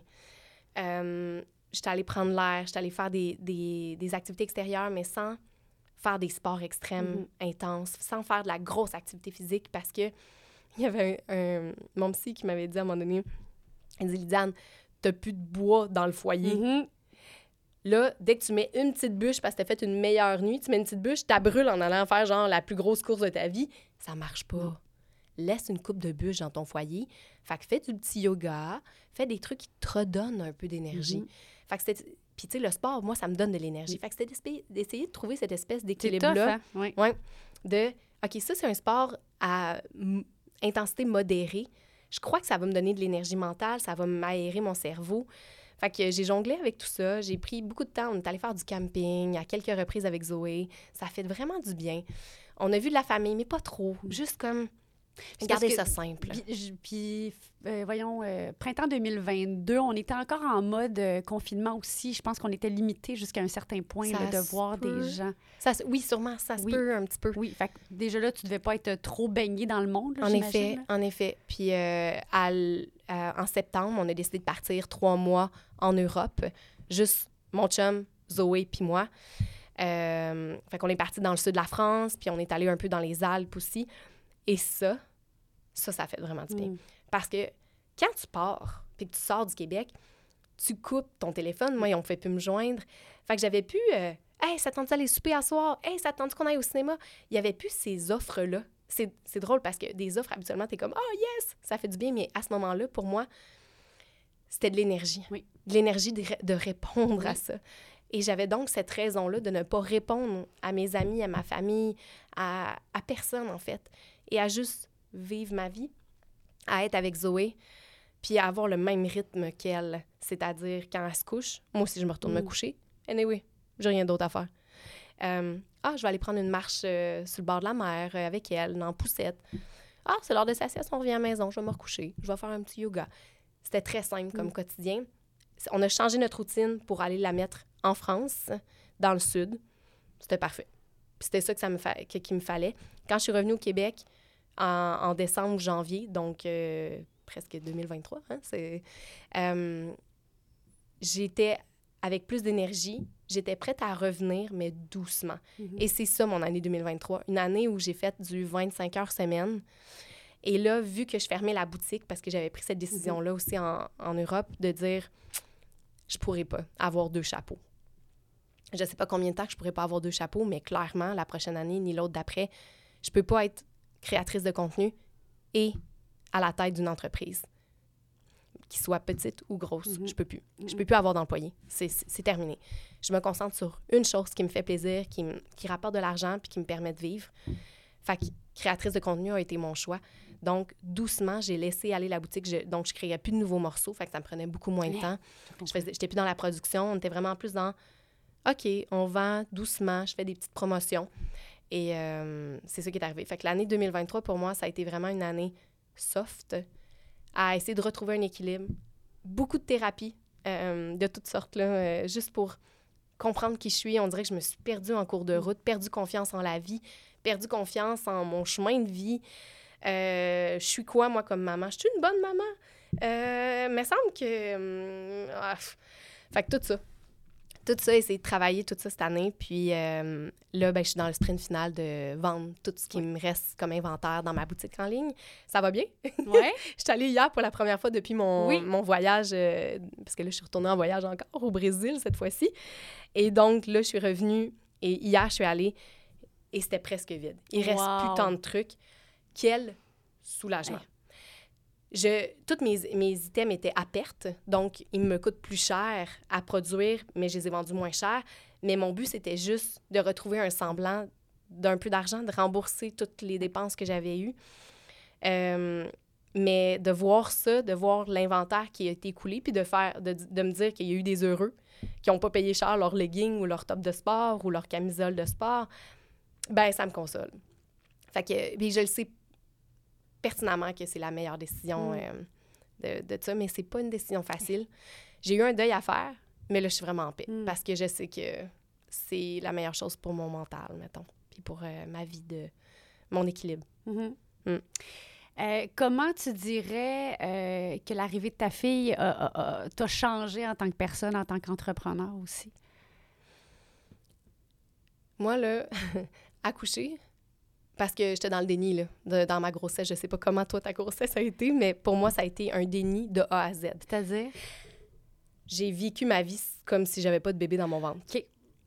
Euh, j'étais allée prendre l'air, j'étais allée faire des, des, des activités extérieures, mais sans faire des sports extrêmes, mm-hmm. intenses, sans faire de la grosse activité physique, parce que il y avait un, un, mon psy qui m'avait dit à un moment donné, il dit « Lydiane, t'as plus de bois dans le foyer. Mm-hmm. Là, dès que tu mets une petite bûche parce que t'as fait une meilleure nuit, tu mets une petite bûche, t'as brûle en allant faire genre la plus grosse course de ta vie. Ça marche pas. Mm. Laisse une coupe de bûches dans ton foyer. Fait que fais du petit yoga, fais des trucs qui te redonnent un peu d'énergie. Mm-hmm. Fait que c'était... Puis, tu sais, le sport, moi, ça me donne de l'énergie. Mm. Fait que c'était d'essayer de trouver cette espèce d'équilibre-là. Hein? Oui. Ouais. De, OK, ça, c'est un sport à m- intensité modérée. Je crois que ça va me donner de l'énergie mentale, ça va m'aérer mon cerveau. Fait que j'ai jonglé avec tout ça. J'ai pris beaucoup de temps. On est allé faire du camping à quelques reprises avec Zoé. Ça fait vraiment du bien. On a vu de la famille, mais pas trop. Juste comme... Gardez ça simple. Puis, puis euh, voyons, euh, printemps deux mille vingt-deux, on était encore en mode euh, confinement aussi. Je pense qu'on était limité jusqu'à un certain point là, de voir peut. des gens. Ça, oui, sûrement, ça se oui. peut un petit peu. Oui, fait que déjà là, tu devais pas être trop baigné dans le monde, là, en effet, là. En effet. Puis euh, à l... euh, en septembre, on a décidé de partir trois mois en Europe. Juste mon chum, Zoé, puis moi. Euh, fait qu'on est parti dans le sud de la France, puis on est allé un peu dans les Alpes aussi. Et ça, ça, ça fait vraiment du bien. Mm. Parce que quand tu pars puis que tu sors du Québec, tu coupes ton téléphone. Moi, on ne fait plus me joindre. Fait que j'avais pu... Euh, hey, ça tente d'aller souper à soir? Hey, ça tente qu'on aille au cinéma? Il n'y avait plus ces offres-là. C'est, c'est drôle parce que des offres, habituellement, t'es comme « Oh, yes! » Ça fait du bien. Mais à ce moment-là, pour moi, c'était de l'énergie. Oui. De l'énergie de, de répondre oui. à ça. Et j'avais donc cette raison-là de ne pas répondre à mes amis, à ma famille, à, à personne, en fait. Et à juste vivre ma vie, à être avec Zoé, puis à avoir le même rythme qu'elle. C'est-à-dire, quand elle se couche, moi aussi, je me retourne mm. me coucher. Anyway, j'ai rien d'autre à faire. Euh, ah, je vais aller prendre une marche euh, sur le bord de la mer euh, avec elle, dans la poussette. Ah, c'est l'heure de sa sieste, on revient à la maison, je vais me recoucher. Je vais faire un petit yoga. C'était très simple comme mm. quotidien. On a changé notre routine pour aller la mettre en France, dans le sud. C'était parfait. Puis c'était ça que ça me fa... que, qu'il me fallait. Quand je suis revenue au Québec, en, en décembre ou janvier, donc euh, presque deux mille vingt-trois, hein, c'est, euh, j'étais avec plus d'énergie, j'étais prête à revenir, mais doucement. Mm-hmm. Et c'est ça, mon année deux mille vingt-trois. Une année où j'ai fait du vingt-cinq heures semaine. Et là, vu que je fermais la boutique, parce que j'avais pris cette décision-là aussi en, en Europe, de dire, je pourrais pas avoir deux chapeaux. Je sais pas combien de temps que je pourrais pas avoir deux chapeaux, mais clairement, la prochaine année, ni l'autre d'après, je peux pas être créatrice de contenu et à la tête d'une entreprise, qu'il soit petite ou grosse. Mm-hmm. Je peux plus. Mm-hmm. Je peux plus avoir d'employés. C'est, c'est, c'est terminé. Je me concentre sur une chose qui me fait plaisir, qui, me, qui rapporte de l'argent puis qui me permet de vivre. Fait que créatrice de contenu a été mon choix. Donc, doucement, j'ai laissé aller la boutique. Je, donc, je créais plus de nouveaux morceaux. Fait que ça me prenait beaucoup moins de temps. Je faisais, j'étais plus dans la production. On était vraiment plus dans OK, on vend doucement. Je fais des petites promotions. Et euh, c'est ça qui est arrivé. Fait que l'année deux mille vingt-trois, pour moi, ça a été vraiment une année soft à essayer de retrouver un équilibre. Beaucoup de thérapie euh, de toutes sortes, là, euh, juste pour comprendre qui je suis. On dirait que je me suis perdue en cours de route, perdu confiance en la vie, perdu confiance en mon chemin de vie. Euh, je suis quoi, moi, comme maman? Je suis une bonne maman? Euh, me semble que... Euh, ah, fait que tout ça. Tout ça, essayer de travailler tout ça cette année. Puis euh, là, ben, je suis dans le sprint final de vendre tout ce qui oui. me reste comme inventaire dans ma boutique en ligne. Ça va bien? Oui. Je suis allée hier pour la première fois depuis mon, oui. mon voyage, euh, parce que là, je suis retournée en voyage encore au Brésil cette fois-ci. Et donc, là, je suis revenue et hier, je suis allée et c'était presque vide. Il reste wow. plus tant de trucs. Quel soulagement! Hey. Je, tous mes, mes items étaient à perte, donc ils me coûtent plus cher à produire, mais je les ai vendus moins cher. Mais mon but, c'était juste de retrouver un semblant d'un peu d'argent, de rembourser toutes les dépenses que j'avais eues. Euh, mais de voir ça, de voir l'inventaire qui a été écoulé, puis de, faire, de, de me dire qu'il y a eu des heureux qui n'ont pas payé cher leur legging ou leur top de sport ou leur camisole de sport, ben ça me console. Fait que, puis je le sais pertinemment que c'est la meilleure décision Mm. euh, de, de ça, mais c'est pas une décision facile. J'ai eu un deuil à faire, mais là, je suis vraiment en paix Mm. parce que je sais que c'est la meilleure chose pour mon mental, mettons, puis pour euh, ma vie, de mon équilibre. Mhm. Mm. Euh, comment tu dirais euh, que l'arrivée de ta fille a- a- a- t'a changé en tant que personne, en tant qu'entrepreneur aussi? Moi, là, accoucher, parce que j'étais dans le déni, là, de- dans ma grossesse. Je sais pas comment, toi, ta grossesse a été, mais pour moi, ça a été un déni de A à Z. C'est-à-dire? J'ai vécu ma vie comme si j'avais pas de bébé dans mon ventre. OK.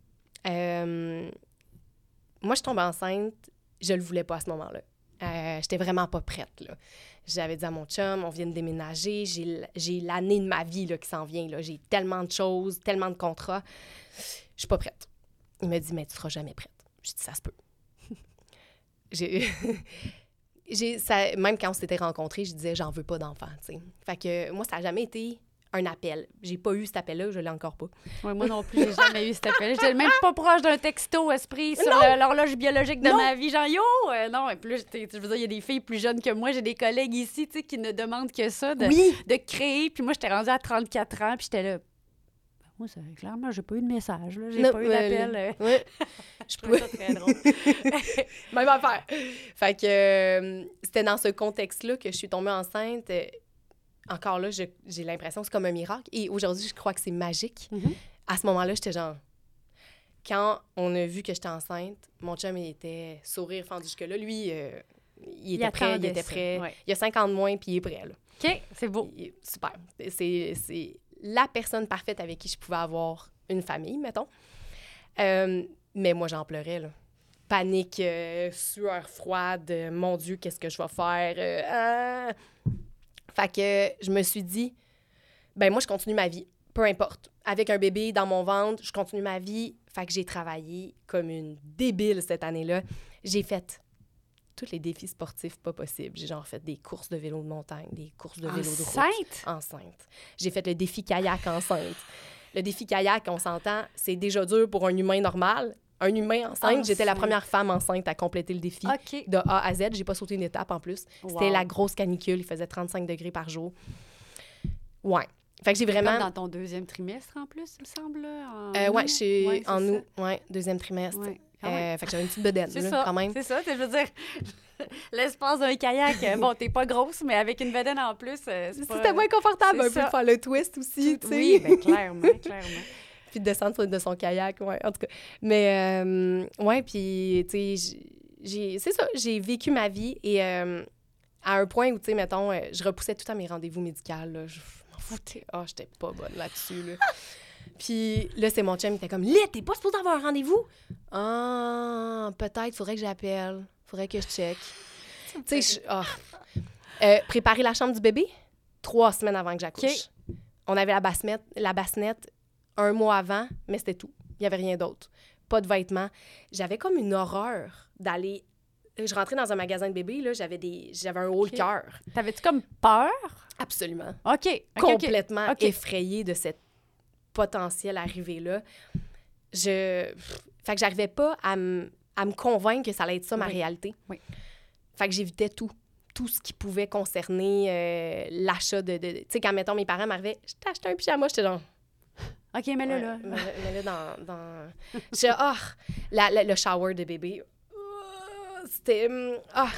Euh, moi, je tombe enceinte, je le voulais pas à ce moment-là. Euh, j'étais vraiment pas prête, là. J'avais dit à mon chum, on vient de déménager, j'ai, l- j'ai l'année de ma vie, là, qui s'en vient, là. J'ai tellement de choses, tellement de contrats. Je suis pas prête. Il m'a dit, mais tu seras jamais prête. J'ai dit, ça se peut. j'ai... j'ai ça, même quand on s'était rencontrés, je disais, j'en veux pas d'enfant, tu sais. Fait que moi, ça a jamais été un appel. J'ai pas eu cet appel-là, je l'ai encore pas. Ouais, moi non plus, j'ai jamais eu cet appel. J'étais même pas proche d'un texto esprit sur Non. le- l'horloge biologique de Non. ma vie. Genre, yo! Euh, non, et plus, tu sais, je veux dire, il y a des filles plus jeunes que moi. J'ai des collègues ici, tu sais, qui ne demandent que ça, de, Oui! de créer. Puis moi, j'étais rendue à trente-quatre ans, puis j'étais là. Ben, moi, ça, clairement, j'ai pas eu de message, là. J'ai Non, pas eu euh, d'appel. euh. Ouais. Je Je trouvais pouvais... ça très drôle. Même affaire. Fait que euh, c'était dans ce contexte-là que je suis tombée enceinte. Euh, encore là, je- j'ai l'impression que c'est comme un miracle. Et aujourd'hui, je crois que c'est magique. Mhm. À ce moment-là, j'étais genre... Quand on a vu que j'étais enceinte, mon chum, il était sourire fendu jusque-là. Lui, euh, il était prêt, il attendait était ça, prêt. ouais. Il a cinquante moins, puis il est prêt, là. OK, c'est beau. Il est super. C'est, c'est la personne parfaite avec qui je pouvais avoir une famille, mettons. Euh, mais moi, j'en pleurais, là. Panique, euh, sueur froide, euh, mon Dieu, qu'est-ce que je vais faire? Euh, ah! Fait que je me suis dit, ben moi, je continue ma vie, peu importe. Avec un bébé dans mon ventre, je continue ma vie. Fait que j'ai travaillé comme une débile cette année-là. J'ai fait tous les défis sportifs pas possibles. J'ai genre fait des courses de vélo de montagne, des courses de vélo de route. Enceinte? Enceinte. J'ai fait le défi kayak enceinte. Le défi kayak, on s'entend, c'est déjà dur pour un humain normal. Un humain enceinte, Enceinte. j'étais la première femme enceinte à compléter le défi OK. de A à Z. J'ai pas sauté une étape en plus. C'était Wow. la grosse canicule. Il faisait trente-cinq degrés par jour. Ouais. Fait que j'ai Comme vraiment... dans ton deuxième trimestre, en plus, il me semble, là, en Euh, ouais, août. je suis Ouais, c'est en ça. août. Ouais, deuxième trimestre. Ouais, quand Euh, même. fait que j'avais une petite bedaine, C'est là, ça, quand même. c'est ça. Je veux dire, l'espace d'un kayak, euh, bon, t'es pas grosse, mais avec une bedaine en plus, euh, c'est pas... C'était moins confortable c'est un peu ça. de faire le twist aussi, tu sais. Oui, bien clairement, clairement. Puis de descendre sur- de son kayak, ouais, en tout cas. Mais, euh, ouais, puis, tu sais, j'ai- j'ai... C'est ça, j'ai vécu ma vie et euh, à un point où, tu sais, mettons, euh, je repoussais tout à mes rendez-vous médicaux, là. Je m'en foutais. Ah, j'étais pas bonne là-dessus, là. Puis là, c'est mon chum, il était comme, « Lit, t'es pas supposée avoir un rendez-vous? » Ah, peut-être, faudrait que j'appelle. Faudrait que je check. Tu sais, je... ah. Euh, préparer la chambre du bébé, trois semaines avant que j'accouche. OK. On avait la bassinette, la bassinette un mois avant, mais c'était tout. Il n'y avait rien d'autre. Pas de vêtements. J'avais comme une horreur d'aller... Je rentrais dans un magasin de bébé, là, j'avais des... j'avais un haut le OK. cœur. T'avais-tu comme peur? Absolument. OK. OK, OK. Complètement OK. effrayée de cette potentielle arrivée-là. Je... Fait que j'arrivais pas à me à me convaincre que ça allait être ça, ma Oui. réalité. Oui. Fait que j'évitais tout. Tout ce qui pouvait concerner euh, l'achat de... de... Tu sais, quand, mettons, mes parents m'arrivaient, « Je t'ai acheté un pyjama », j'étais genre... OK, mais là, Ouais, là. mets-le mets-le dans... dans... J'étais, ah, la- la- le shower de bébé. Ah, c'était... hum, Ah.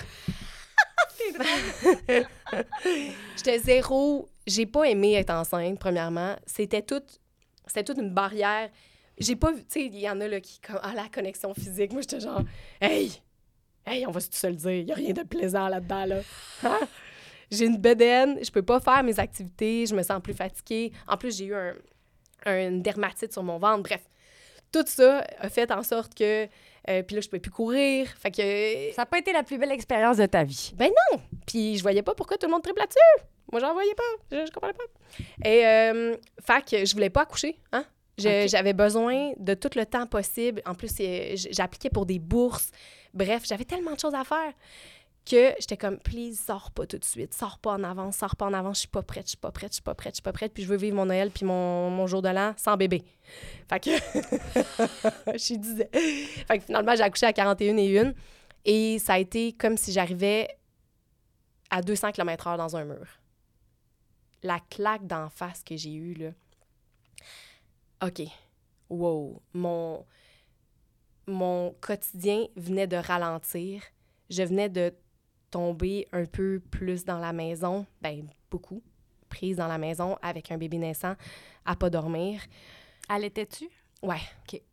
J'étais zéro... J'ai pas aimé être enceinte, premièrement. C'était tout... C'était toute une barrière. J'ai pas vu... Tu sais, il y en a là qui... Comme, ah, la connexion physique. Moi, j'étais genre... Hey! Hey, on va se le dire. Il y a rien de plaisant là-dedans, là. Hein? J'ai une bedaine. Je peux pas faire mes activités. Je me sens plus fatiguée. En plus, j'ai eu un... une dermatite sur mon ventre. Bref, tout ça a fait en sorte que... Euh, puis là, je pouvais plus courir. Fait que... Ça n'a pas été la plus belle expérience de ta vie. Ben non! Puis je voyais pas pourquoi tout le monde triple là-dessus. Moi, j'en voyais pas. Je, je comprenais pas. Et euh, fait que je voulais pas accoucher, hein? Je- Ok. J'avais besoin de tout le temps possible. En plus, euh, j- j'appliquais pour des bourses. Bref, j'avais tellement de choses à faire que j'étais comme, please, sors pas tout de suite. Sors pas en avance, sors pas en avance. Je suis pas prête, je suis pas prête, je suis pas prête, je suis pas prête. Puis je veux vivre mon Noël puis mon, mon jour de l'an sans bébé. Fait que, je disais. Fait que finalement, j'ai accouché à quarante et une et une. Et ça a été comme si j'arrivais à deux cents kilomètres heure dans un mur. La claque d'en face que j'ai eue, là. OK. Wow. Mon, mon quotidien venait de ralentir. Je venais de tomber un peu plus dans la maison. Ben beaucoup. Prise dans la maison avec un bébé naissant à pas dormir. Allaitais-tu? Ouais. OK.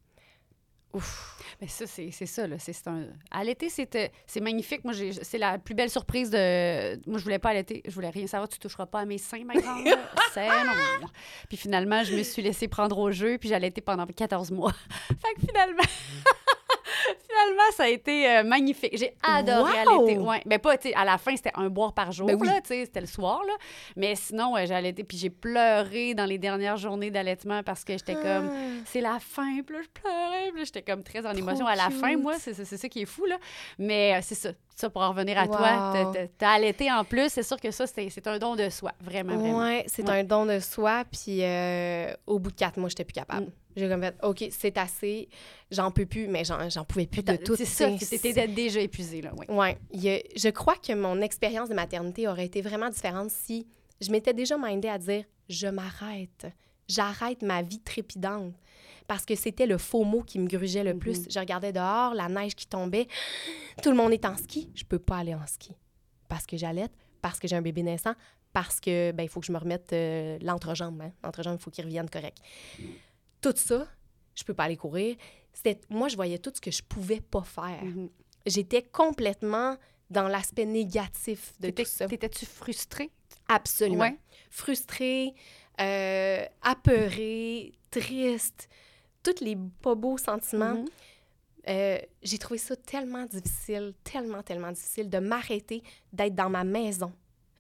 Ouf. Mais ça, c'est, c'est ça, là. C'est, c'est un... Allaiter, c'est, c'est magnifique. Moi, j'ai, c'est la plus belle surprise de... Moi, je voulais pas allaiter. Je voulais rien savoir. Tu toucheras pas à mes seins, ma grande. C'est non. Puis finalement, je me suis laissée prendre au jeu, puis j'ai allaité pendant quatorze mois. Fait que finalement... Finalement, ça a été euh, magnifique. J'ai adoré Wow! allaiter. Ouais. Mais pas, tu sais, à la fin, c'était un boire par jour, Ben oui. là, tu sais, c'était le soir, là. Mais sinon, ouais, j'ai allaité. Puis j'ai pleuré dans les dernières journées d'allaitement parce que j'étais comme, c'est la fin. Puis là, je pleurais. Puis là, j'étais comme très en émotion à la cute. fin, moi. C'est, c'est, c'est ça qui est fou, là. Mais euh, c'est ça. Ça, pour en revenir à Wow. toi, t'as, t'as, t'as allaité en plus. C'est sûr que ça, c'est, c'est un don de soi. Vraiment, vraiment. Ouais, c'est Ouais. un don de soi. Puis euh, au bout de quatre mois, j'étais plus capable. Mm. J'ai comme fait, OK, c'est assez. J'en peux plus, mais j'en, j'en pouvais plus de tout. C'est ça. tu sais. T'étais déjà épuisée, là. Oui. Ouais. Il y a- je crois que mon expérience de maternité aurait été vraiment différente si je m'étais déjà mindée à dire, je m'arrête. J'arrête ma vie trépidante. Parce que c'était le faux mot qui me grugeait le Mhm. plus. Je regardais dehors, la neige qui tombait. Tout le monde est en ski. Je peux pas aller en ski. Parce que j'allaite, parce que j'ai un bébé naissant, parce que ben il faut que je me remette euh, l'entrejambe. Hein? L'entrejambe, il faut qu'il revienne correct. Tout ça, je peux pas aller courir. C'était, moi, je voyais tout ce que je pouvais pas faire. Mhm. J'étais complètement dans l'aspect négatif de T'étais- tout ça. T'étais-tu frustrée? Absolument. Ouais. Frustrée, euh, apeurée, triste, tous les pas beaux sentiments. Mhm. Euh, j'ai trouvé ça tellement difficile, tellement, tellement difficile de m'arrêter, d'être dans ma maison.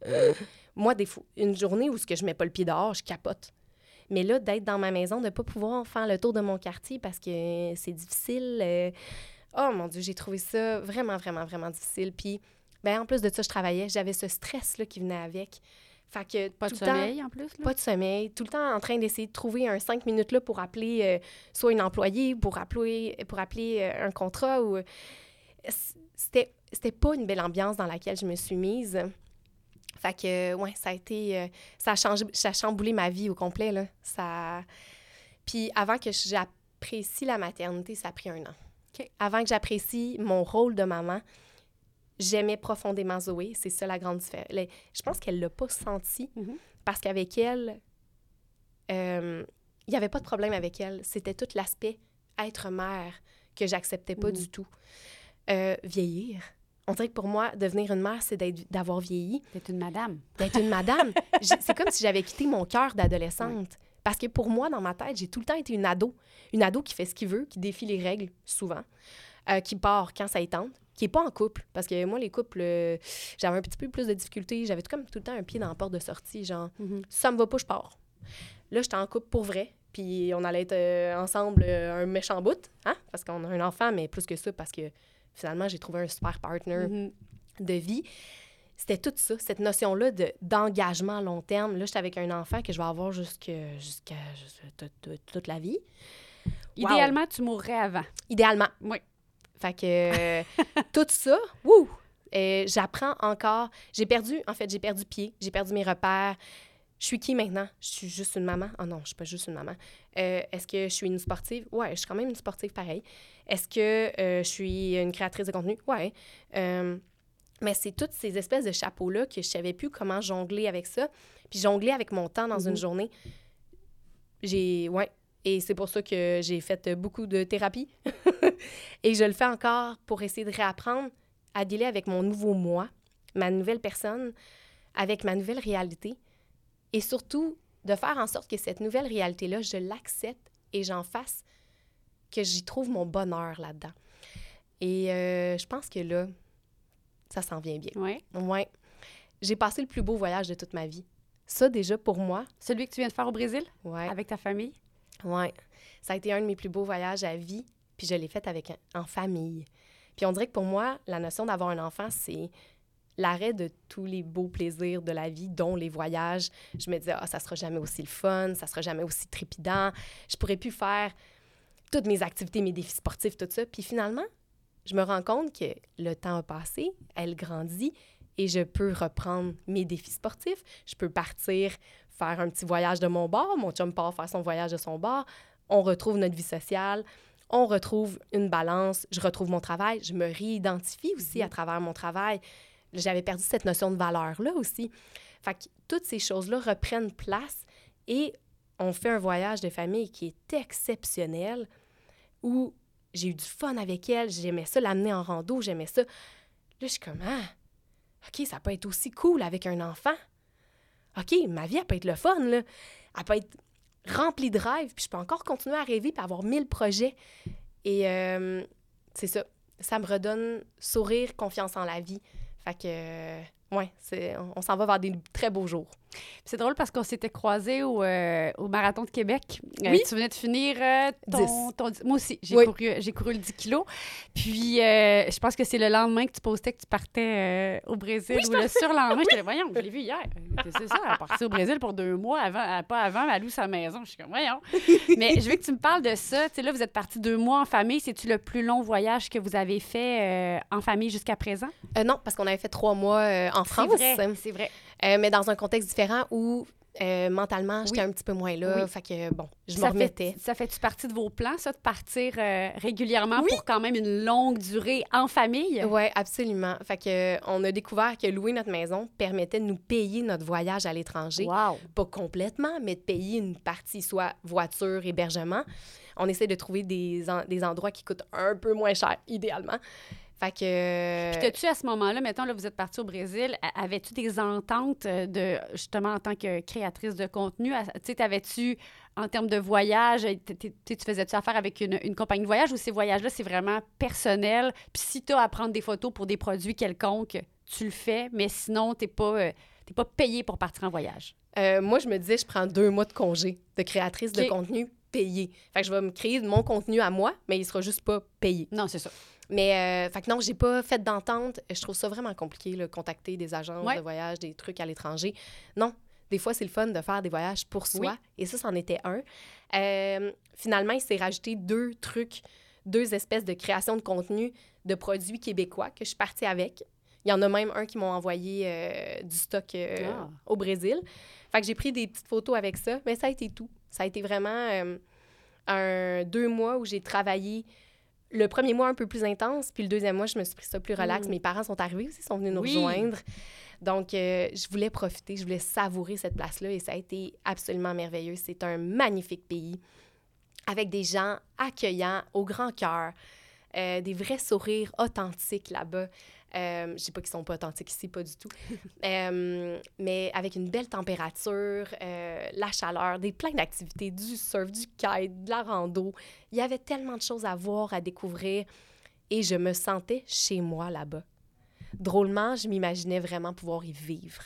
Moi, des fois, une journée où ce que je mets pas le pied dehors, je capote. Mais là, d'être dans ma maison, de ne pas pouvoir faire le tour de mon quartier parce que c'est difficile. euh, Oh mon Dieu, j'ai trouvé ça vraiment, vraiment, vraiment difficile. Puis, ben, en plus de ça, je travaillais. J'avais ce stress-là qui venait avec. Fait que Pas tout de le temps- sommeil, en plus, là? pas de sommeil, tout le temps en train d'essayer de trouver un cinq minutes là pour appeler euh, soit une employée, pour appeler, pour appeler euh, un contrat. Ou... C'était, c'était pas une belle ambiance dans laquelle je me suis mise. Fait que, ouais, ça a été... euh, ça, a changé, ça a chamboulé ma vie au complet, là. Ça... Puis avant que j'apprécie la maternité, ça a pris un an. OK. Avant que j'apprécie mon rôle de maman, j'aimais profondément Zoé. C'est ça la grande différence. Le- Je pense qu'elle l'a pas senti Mhm. parce qu'avec elle, euh, il n'y avait pas de problème avec elle. C'était tout l'aspect être mère que j'acceptais pas Mhm. du tout. Euh, vieillir. On dirait que pour moi, devenir une mère, c'est d'être, d'avoir vieilli, T'es une madame. d'être une madame. J'ai- c'est comme si j'avais quitté mon cœur d'adolescente. Parce que pour moi, dans ma tête, j'ai tout le temps été une ado. Une ado qui fait ce qu'il veut, qui défie les règles, souvent, euh, qui part quand ça y tente, qui n'est pas en couple. Parce que moi, les couples, euh, j'avais un petit peu plus de difficultés. J'avais tout, comme tout le temps un pied dans la porte de sortie, genre, Mhm. ça me va pas, je pars. Là, j'étais en couple pour vrai, puis on allait être euh, ensemble euh, un méchant bout, hein? Parce qu'on a un enfant, mais plus que ça, parce que finalement, j'ai trouvé un super partner Mhm. de vie. C'était tout ça, cette notion-là de, d'engagement à long terme. Là, j'étais avec un enfant que je vais avoir jusque, jusqu'à jusqu'à toute, toute- toute la vie. Wow. Idéalement, tu mourrais avant. Idéalement. Oui. Fait que euh, tout ça, wouh! Euh, j'apprends encore. J'ai perdu, en fait, j'ai perdu pied. J'ai perdu mes repères. Je suis qui maintenant? Je suis juste une maman? Oh non, je suis pas juste une maman. Euh, est-ce que je suis une sportive? Ouais, je suis quand même une sportive pareil. Est-ce que euh, je suis une créatrice de contenu? Ouais. Euh, mais c'est toutes ces espèces de chapeaux-là que je savais plus comment jongler avec ça. Puis jongler avec mon temps dans Mhm. une journée. J'ai... Ouais. Et c'est pour ça que j'ai fait beaucoup de thérapie. Et je le fais encore pour essayer de réapprendre à dealer avec mon nouveau moi, ma nouvelle personne, avec ma nouvelle réalité. Et surtout, de faire en sorte que cette nouvelle réalité-là, je l'accepte et j'en fasse, que j'y trouve mon bonheur là-dedans. Et euh, je pense que là, ça s'en vient bien. Oui. Ouais. J'ai passé le plus beau voyage de toute ma vie. Ça, déjà, pour moi, Celui que tu viens de faire au Brésil, ouais, avec ta famille? ouais, ça a été un de mes plus beaux voyages à vie, puis je l'ai fait avec un- en famille. Puis on dirait que pour moi, la notion d'avoir un enfant, c'est l'arrêt de tous les beaux plaisirs de la vie, dont les voyages. Je me disais, ah, ça sera jamais aussi le fun, ça sera jamais aussi trépidant. Je pourrais plus faire toutes mes activités, mes défis sportifs, tout ça. Puis finalement, je me rends compte que le temps a passé, elle grandit et je peux reprendre mes défis sportifs. Je peux partir faire un petit voyage de mon bord. Mon chum part faire son voyage de son bord. On retrouve notre vie sociale. On retrouve une balance. Je retrouve mon travail. Je me réidentifie aussi à travers mon travail. J'avais perdu cette notion de valeur-là aussi. Fait que toutes ces choses-là reprennent place et on fait un voyage de famille qui est exceptionnel où j'ai eu du fun avec elle. J'aimais ça l'amener en rando. J'aimais ça. Là, je suis comme, ah, OK, ça peut être aussi cool avec un enfant. OK, ma vie, elle peut être le fun, là. Elle peut être remplie de rêves, puis je peux encore continuer à rêver puis avoir mille projets. Et euh, c'est ça. Ça me redonne sourire, confiance en la vie. Fait que, euh, ouais, c'est, on, on s'en va vers des très beaux jours. C'est drôle parce qu'on s'était croisés au, euh, au Marathon de Québec. Euh, Oui. Tu venais de finir euh, ton, ton... Moi aussi, j'ai, Oui. couru, j'ai couru le dix kilos. Puis, euh, je pense que c'est le lendemain que tu postais que tu partais euh, au Brésil. Ou le surlendemain. Je te voyons, je l'ai vu hier. C'est ça, elle est partie au Brésil pour deux mois, avant, pas avant, elle loue sa maison. Je suis comme, voyons. Mais je veux que tu me parles de ça. Tu sais, là, vous êtes partis deux mois en famille. C'est-tu le plus long voyage que vous avez fait euh, en famille jusqu'à présent? Euh, non, parce qu'on avait fait trois mois euh, en France. C'est vrai, c'est vrai. Euh, mais dans un contexte différent où euh, mentalement, j'étais Oui. un petit peu moins là. Oui. Fait que, bon, je me Ça remettais. fait, ça fait-tu partie de vos plans, ça, de partir euh, régulièrement pour quand même une longue durée en famille? Oui, absolument. Fait que, euh, on a découvert que louer notre maison permettait de nous payer notre voyage à l'étranger. Wow! Pas complètement, mais de payer une partie, soit voiture, hébergement. On essaie de trouver des, en- des endroits qui coûtent un peu moins cher, idéalement. Fait que... Puis t'as-tu, à ce moment-là, mettons, là, vous êtes parti au Brésil, a- avais-tu des ententes euh, de, justement, en tant que créatrice de contenu? à- Tu sais, t'avais-tu, en termes de voyage, t- t- t- tu faisais-tu affaire avec une, une compagnie de voyage ou ces voyages-là, c'est vraiment personnel? Puis si t'as à prendre des photos pour des produits quelconques, tu le fais, mais sinon, t'es pas, euh, t'es pas payé pour partir en voyage. Euh, moi, je me disais, je prends deux mois de congé de créatrice OK. de contenu payé. Fait que je vais me créer de mon contenu à moi, mais il sera juste pas payé. Non, c'est ça. Mais, euh, fait que non, j'ai pas fait d'entente. Je trouve ça vraiment compliqué, là, contacter des agences Ouais. de voyage, des trucs à l'étranger. Non, des fois, c'est le fun de faire des voyages pour soi. Oui. Et ça, c'en était un. Euh, finalement, il s'est rajouté deux trucs, deux espèces de création de contenu de produits québécois que je suis partie avec. Il y en a même un qui m'ont envoyé euh, du stock euh, Ah. au Brésil. Fait que j'ai pris des petites photos avec ça, mais ça a été tout. Ça a été vraiment euh, un deux mois où j'ai travaillé. Le premier mois un peu plus intense, puis le deuxième mois, je me suis pris ça plus relax. Mm. Mes parents sont arrivés aussi, sont venus nous Oui. rejoindre. Donc, euh, je voulais profiter, je voulais savourer cette place-là et ça a été absolument merveilleux. C'est un magnifique pays avec des gens accueillants, au grand cœur, euh, des vrais sourires authentiques là-bas. Euh, je dis pas qu'ils sont pas authentiques ici, pas du tout. Euh, mais avec une belle température, euh, la chaleur, des plein d'activités, du surf, du kite, de la rando. Il y avait tellement de choses à voir, à découvrir. Et je me sentais chez moi là-bas. Drôlement, je m'imaginais vraiment pouvoir y vivre.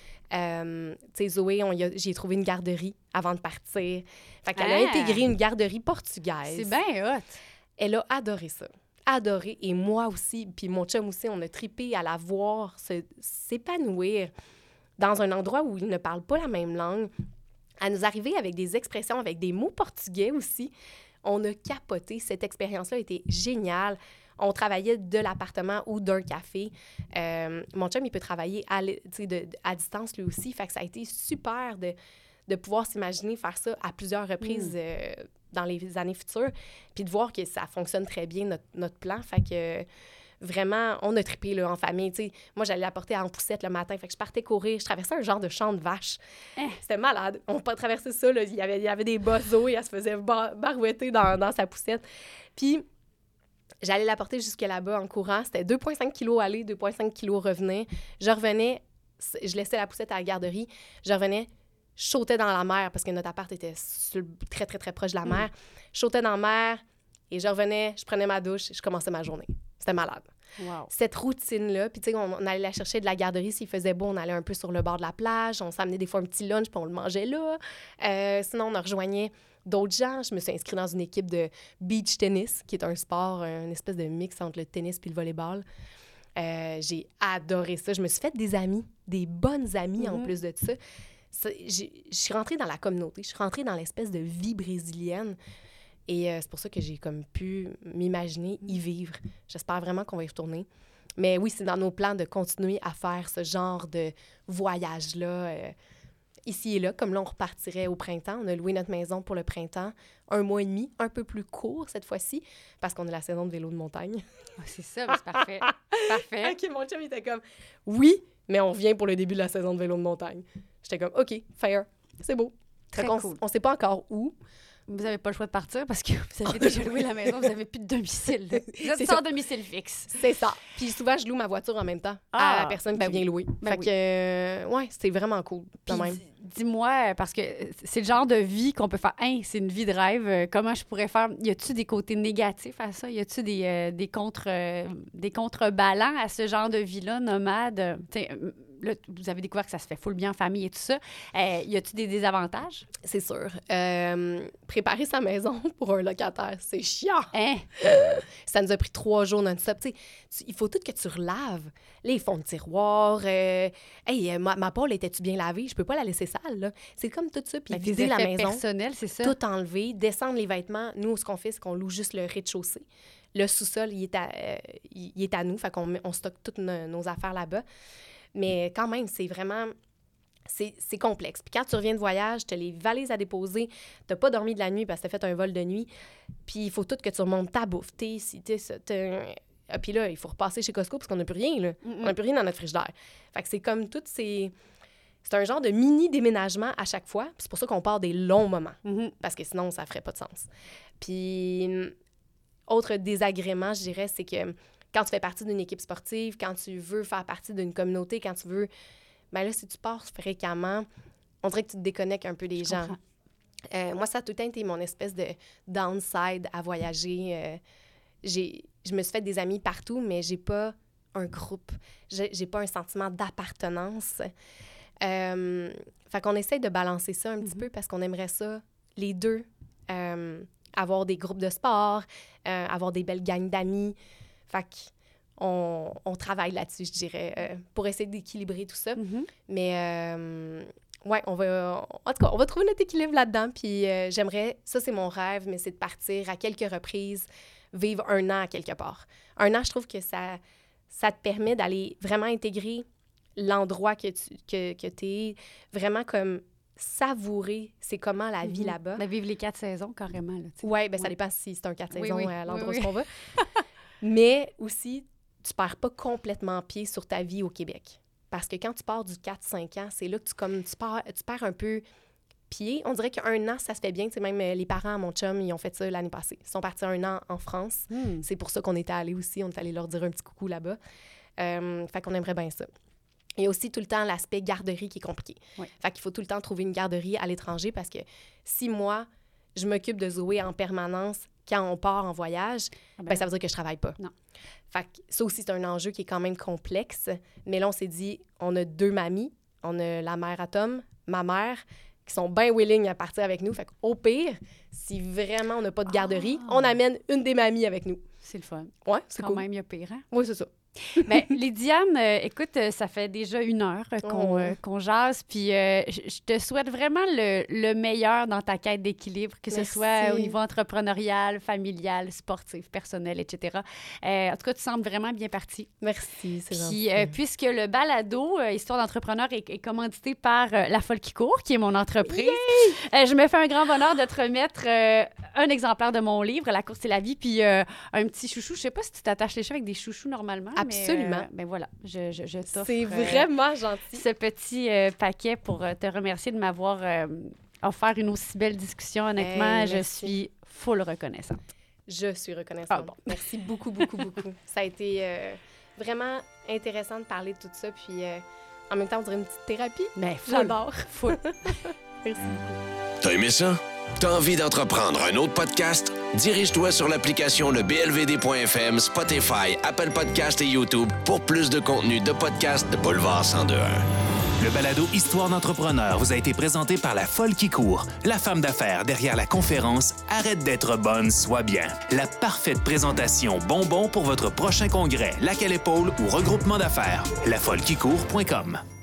Euh, tu sais, Zoé, on y a- j'ai trouvé une garderie avant de partir. Fait qu'elle a Ah! intégré une garderie portugaise. C'est bien hot. Elle a adoré ça. Adoré. Et moi aussi, puis mon chum aussi, on a trippé à la voir se- s'épanouir dans un endroit où ils ne parlent pas la même langue, à nous arriver avec des expressions, avec des mots portugais aussi. On a capoté. Cette expérience-là était géniale. On travaillait de l'appartement ou d'un café. Euh, mon chum, il peut travailler à, l- tu sais, de- de- à distance lui aussi. Fait que ça a été super de, de pouvoir s'imaginer faire ça à plusieurs reprises euh, dans les années futures. Puis de voir que ça fonctionne très bien, notre, notre plan. Fait que euh, vraiment, on a trippé là, en famille. Tu sais, moi, j'allais la porter en poussette le matin. Fait que je partais courir. Je traversais un genre de champ de vache. Hein? C'était malade. On pas traversé ça. Là. Il, y avait, il y avait des bossos et elle se faisait bar- barouetter dans, dans sa poussette. Puis j'allais la porter jusque là-bas en courant. C'était deux virgule cinq kilos aller, deux virgule cinq kilos revenir. Je revenais, je laissais la poussette à la garderie. Je revenais, je sautais dans la mer parce que notre appart était sur- très, très, très proche de la mer. Je sautais dans la mer et je revenais, je prenais ma douche et je commençais ma journée. C'était malade. Wow. Cette routine-là, puis tu sais, on, on allait la chercher de la garderie. S'il faisait beau, on allait un peu sur le bord de la plage. On s'amenait des fois un petit lunch puis on le mangeait là. Euh, sinon, on rejoignait d'autres gens. Je me suis inscrite dans une équipe de beach tennis, qui est un sport, une espèce de mix entre le tennis puis le volleyball. Euh, j'ai adoré ça. Je me suis fait des amis, des bonnes amies en Mhm. plus de ça. Ça, j'ai- Je suis rentrée dans la communauté. Je suis rentrée dans l'espèce de vie brésilienne. Et euh, c'est pour ça que j'ai comme pu m'imaginer y vivre. J'espère vraiment qu'on va y retourner. Mais oui, c'est dans nos plans de continuer à faire ce genre de voyage-là, euh, ici et là. Comme là, on repartirait au printemps. On a loué notre maison pour le printemps. Un mois et demi, un peu plus court cette fois-ci, parce qu'on a la saison de vélo de montagne. Oh, c'est ça, c'est parfait. Parfait. OK, mon chum, il était comme, oui, mais on revient pour le début de la saison de vélo de montagne. J'étais comme, OK, fair, c'est beau. Très on, cool. On sait pas encore où. Vous n'avez pas le choix de partir parce que vous avez déjà loué la maison, vous n'avez plus de domicile. Là. Vous êtes C'est sans ça. domicile fixe. C'est ça. Puis souvent, je loue ma voiture en même temps Ah, à la personne ben qui vient oui. louer. Ben fait oui. que, euh, ouais, c'est vraiment cool. Quand Puis même. di- dis-moi, parce que c'est le genre de vie qu'on peut faire. Hein, c'est une vie de rêve. euh, Comment je pourrais faire? Y a-tu des côtés négatifs à ça? Y a-tu des, euh, des, contre, euh, des contreballants à ce genre de vie-là, nomade? Euh, t'sais, euh, là, vous avez découvert que ça se fait full bien en famille et tout ça. Euh, y a-tu des désavantages? C'est sûr. Euh, préparer sa maison pour un locataire, c'est chiant. Hein? Ça nous a pris trois jours non-stop. Tu sais, tu- il faut tout que tu relaves. Les fonds de tiroir. Euh, hey, euh, ma, ma pôle, était-tu bien lavée? Je peux pas la laisser sale, là. C'est comme tout ça. Puis Ben, tes vider la effets maison, personnels, c'est ça? tout enlever, descendre les vêtements. Nous, ce qu'on fait, c'est qu'on loue juste le rez-de-chaussée. Le sous-sol, il est à, euh, il il est à nous. Fait qu'on met- on stocke toutes nos, nos affaires là-bas. Mais quand même, c'est vraiment... C'est, c'est complexe. Puis quand tu reviens de voyage, tu as les valises à déposer, tu n'as pas dormi de la nuit parce que tu as fait un vol de nuit, puis il faut tout que tu remontes ta bouffe, tes, si, tes, ça, t'es- Ah, puis là, il faut repasser chez Costco parce qu'on n'a plus rien, là. Mm-mm. On n'a plus rien dans notre frigidaire. Fait que c'est comme toutes ces... C'est un genre de mini-déménagement à chaque fois, puis c'est pour ça qu'on part des longs moments, Mhm. parce que sinon, ça ferait pas de sens. Puis, autre désagrément, je dirais, c'est que quand tu fais partie d'une équipe sportive, quand tu veux faire partie d'une communauté, quand tu veux... Ben là, si tu pars fréquemment, on dirait que tu te déconnectes un peu des Je gens. comprends. Euh, moi, ça a tout le temps été mon espèce de downside à voyager. Euh, j'ai, je me suis fait des amis partout, mais j'ai pas un groupe. J'ai, j'ai pas un sentiment d'appartenance. Euh, fait qu'on essaie de balancer ça un petit Mhm. peu parce qu'on aimerait ça, les deux, euh, avoir des groupes de sport, euh, avoir des belles gangs d'amis. Fait qu'on on travaille là-dessus, je dirais, euh, pour essayer d'équilibrer tout ça. Mhm. Mais, euh, ouais, on va... En tout cas, on va trouver notre équilibre là-dedans. Puis euh, j'aimerais... Ça, c'est mon rêve, mais c'est de partir à quelques reprises, vivre un an à quelque part. Un an, je trouve que ça, ça te permet d'aller vraiment intégrer l'endroit que tu que, que es, vraiment comme savourer c'est comment la vie Mhm. là-bas. De vivre les quatre saisons, carrément. Là, tu sais. Oui, bien, ça Ouais. dépend si c'est un quatre Oui, saisons oui. à l'endroit Oui, où oui. on va. Mais aussi, tu perds pas complètement pied sur ta vie au Québec. Parce que quand tu pars du quatre cinq ans, c'est là que tu, comme, tu, pars, tu perds un peu pied. On dirait qu'un an, ça se fait bien. Tu sais, même euh, les parents à mon chum, ils ont fait ça l'année passée. Ils sont partis un an en France. Hmm. C'est pour ça qu'on était allés aussi. On est allé leur dire un petit coucou là-bas. Euh, fait qu'on aimerait bien ça. Il y a aussi tout le temps l'aspect garderie qui est compliqué. Oui. Fait qu'il faut tout le temps trouver une garderie à l'étranger parce que si moi, je m'occupe de Zoé en permanence quand on part en voyage, Ah ben ben, ça veut dire que je travaille pas. Non. Fait que ça aussi, c'est un enjeu qui est quand même complexe. Mais là, on s'est dit, on a deux mamies. On a la mère à Tom, ma mère, qui sont bien willing à partir avec nous. Fait qu'au pire, si vraiment on n'a pas de garderie, Ah. on amène une des mamies avec nous. C'est le fun. Ouais, c'est Quand cool. même, il y a pire, hein? Oui, c'est ça. Bien, Lydiane, euh, écoute, euh, ça fait déjà une heure euh, qu'on Oh. euh, qu'on jase, puis euh, je je te souhaite vraiment le, le meilleur dans ta quête d'équilibre, que ce Merci. soit au niveau entrepreneurial, familial, sportif, personnel, et cetera. Euh, en tout cas, tu sembles vraiment bien parti. Merci, c'est gentil. Puis, euh, puisque le balado euh, Histoire d'entrepreneur est, est commandité par euh, La Folle qui court, qui est mon entreprise, euh, je me fais un grand bonheur de te remettre euh, un exemplaire de mon livre, La course et la vie, puis euh, un petit chouchou. Je sais pas si tu t'attaches les cheveux avec des chouchous normalement. Absolument. Mais, euh, ben voilà, je, je, je t'offre C'est euh, vraiment gentil. ce petit euh, paquet pour euh, te remercier de m'avoir euh, offert une aussi belle discussion. Honnêtement, Hey, je merci. suis full reconnaissante. Je suis reconnaissante. Ah bon. Merci beaucoup, beaucoup, beaucoup. Ça a été euh, vraiment intéressant de parler de tout ça. Puis euh, en même temps, on dirait une petite thérapie. Mais full, J'adore. full. Merci. T'as aimé ça? T'as envie d'entreprendre un autre podcast? Dirige-toi sur l'application le B L V D point F M, Spotify, Apple Podcasts et YouTube pour plus de contenu de podcast de Boulevard cent deux point un. Le balado Histoire d'entrepreneur vous a été présenté par La Folle qui court, la femme d'affaires derrière la conférence Arrête d'être bonne, sois bien. La parfaite présentation bonbon pour votre prochain congrès, laquelle épaule ou regroupement d'affaires. la folle qui court point com.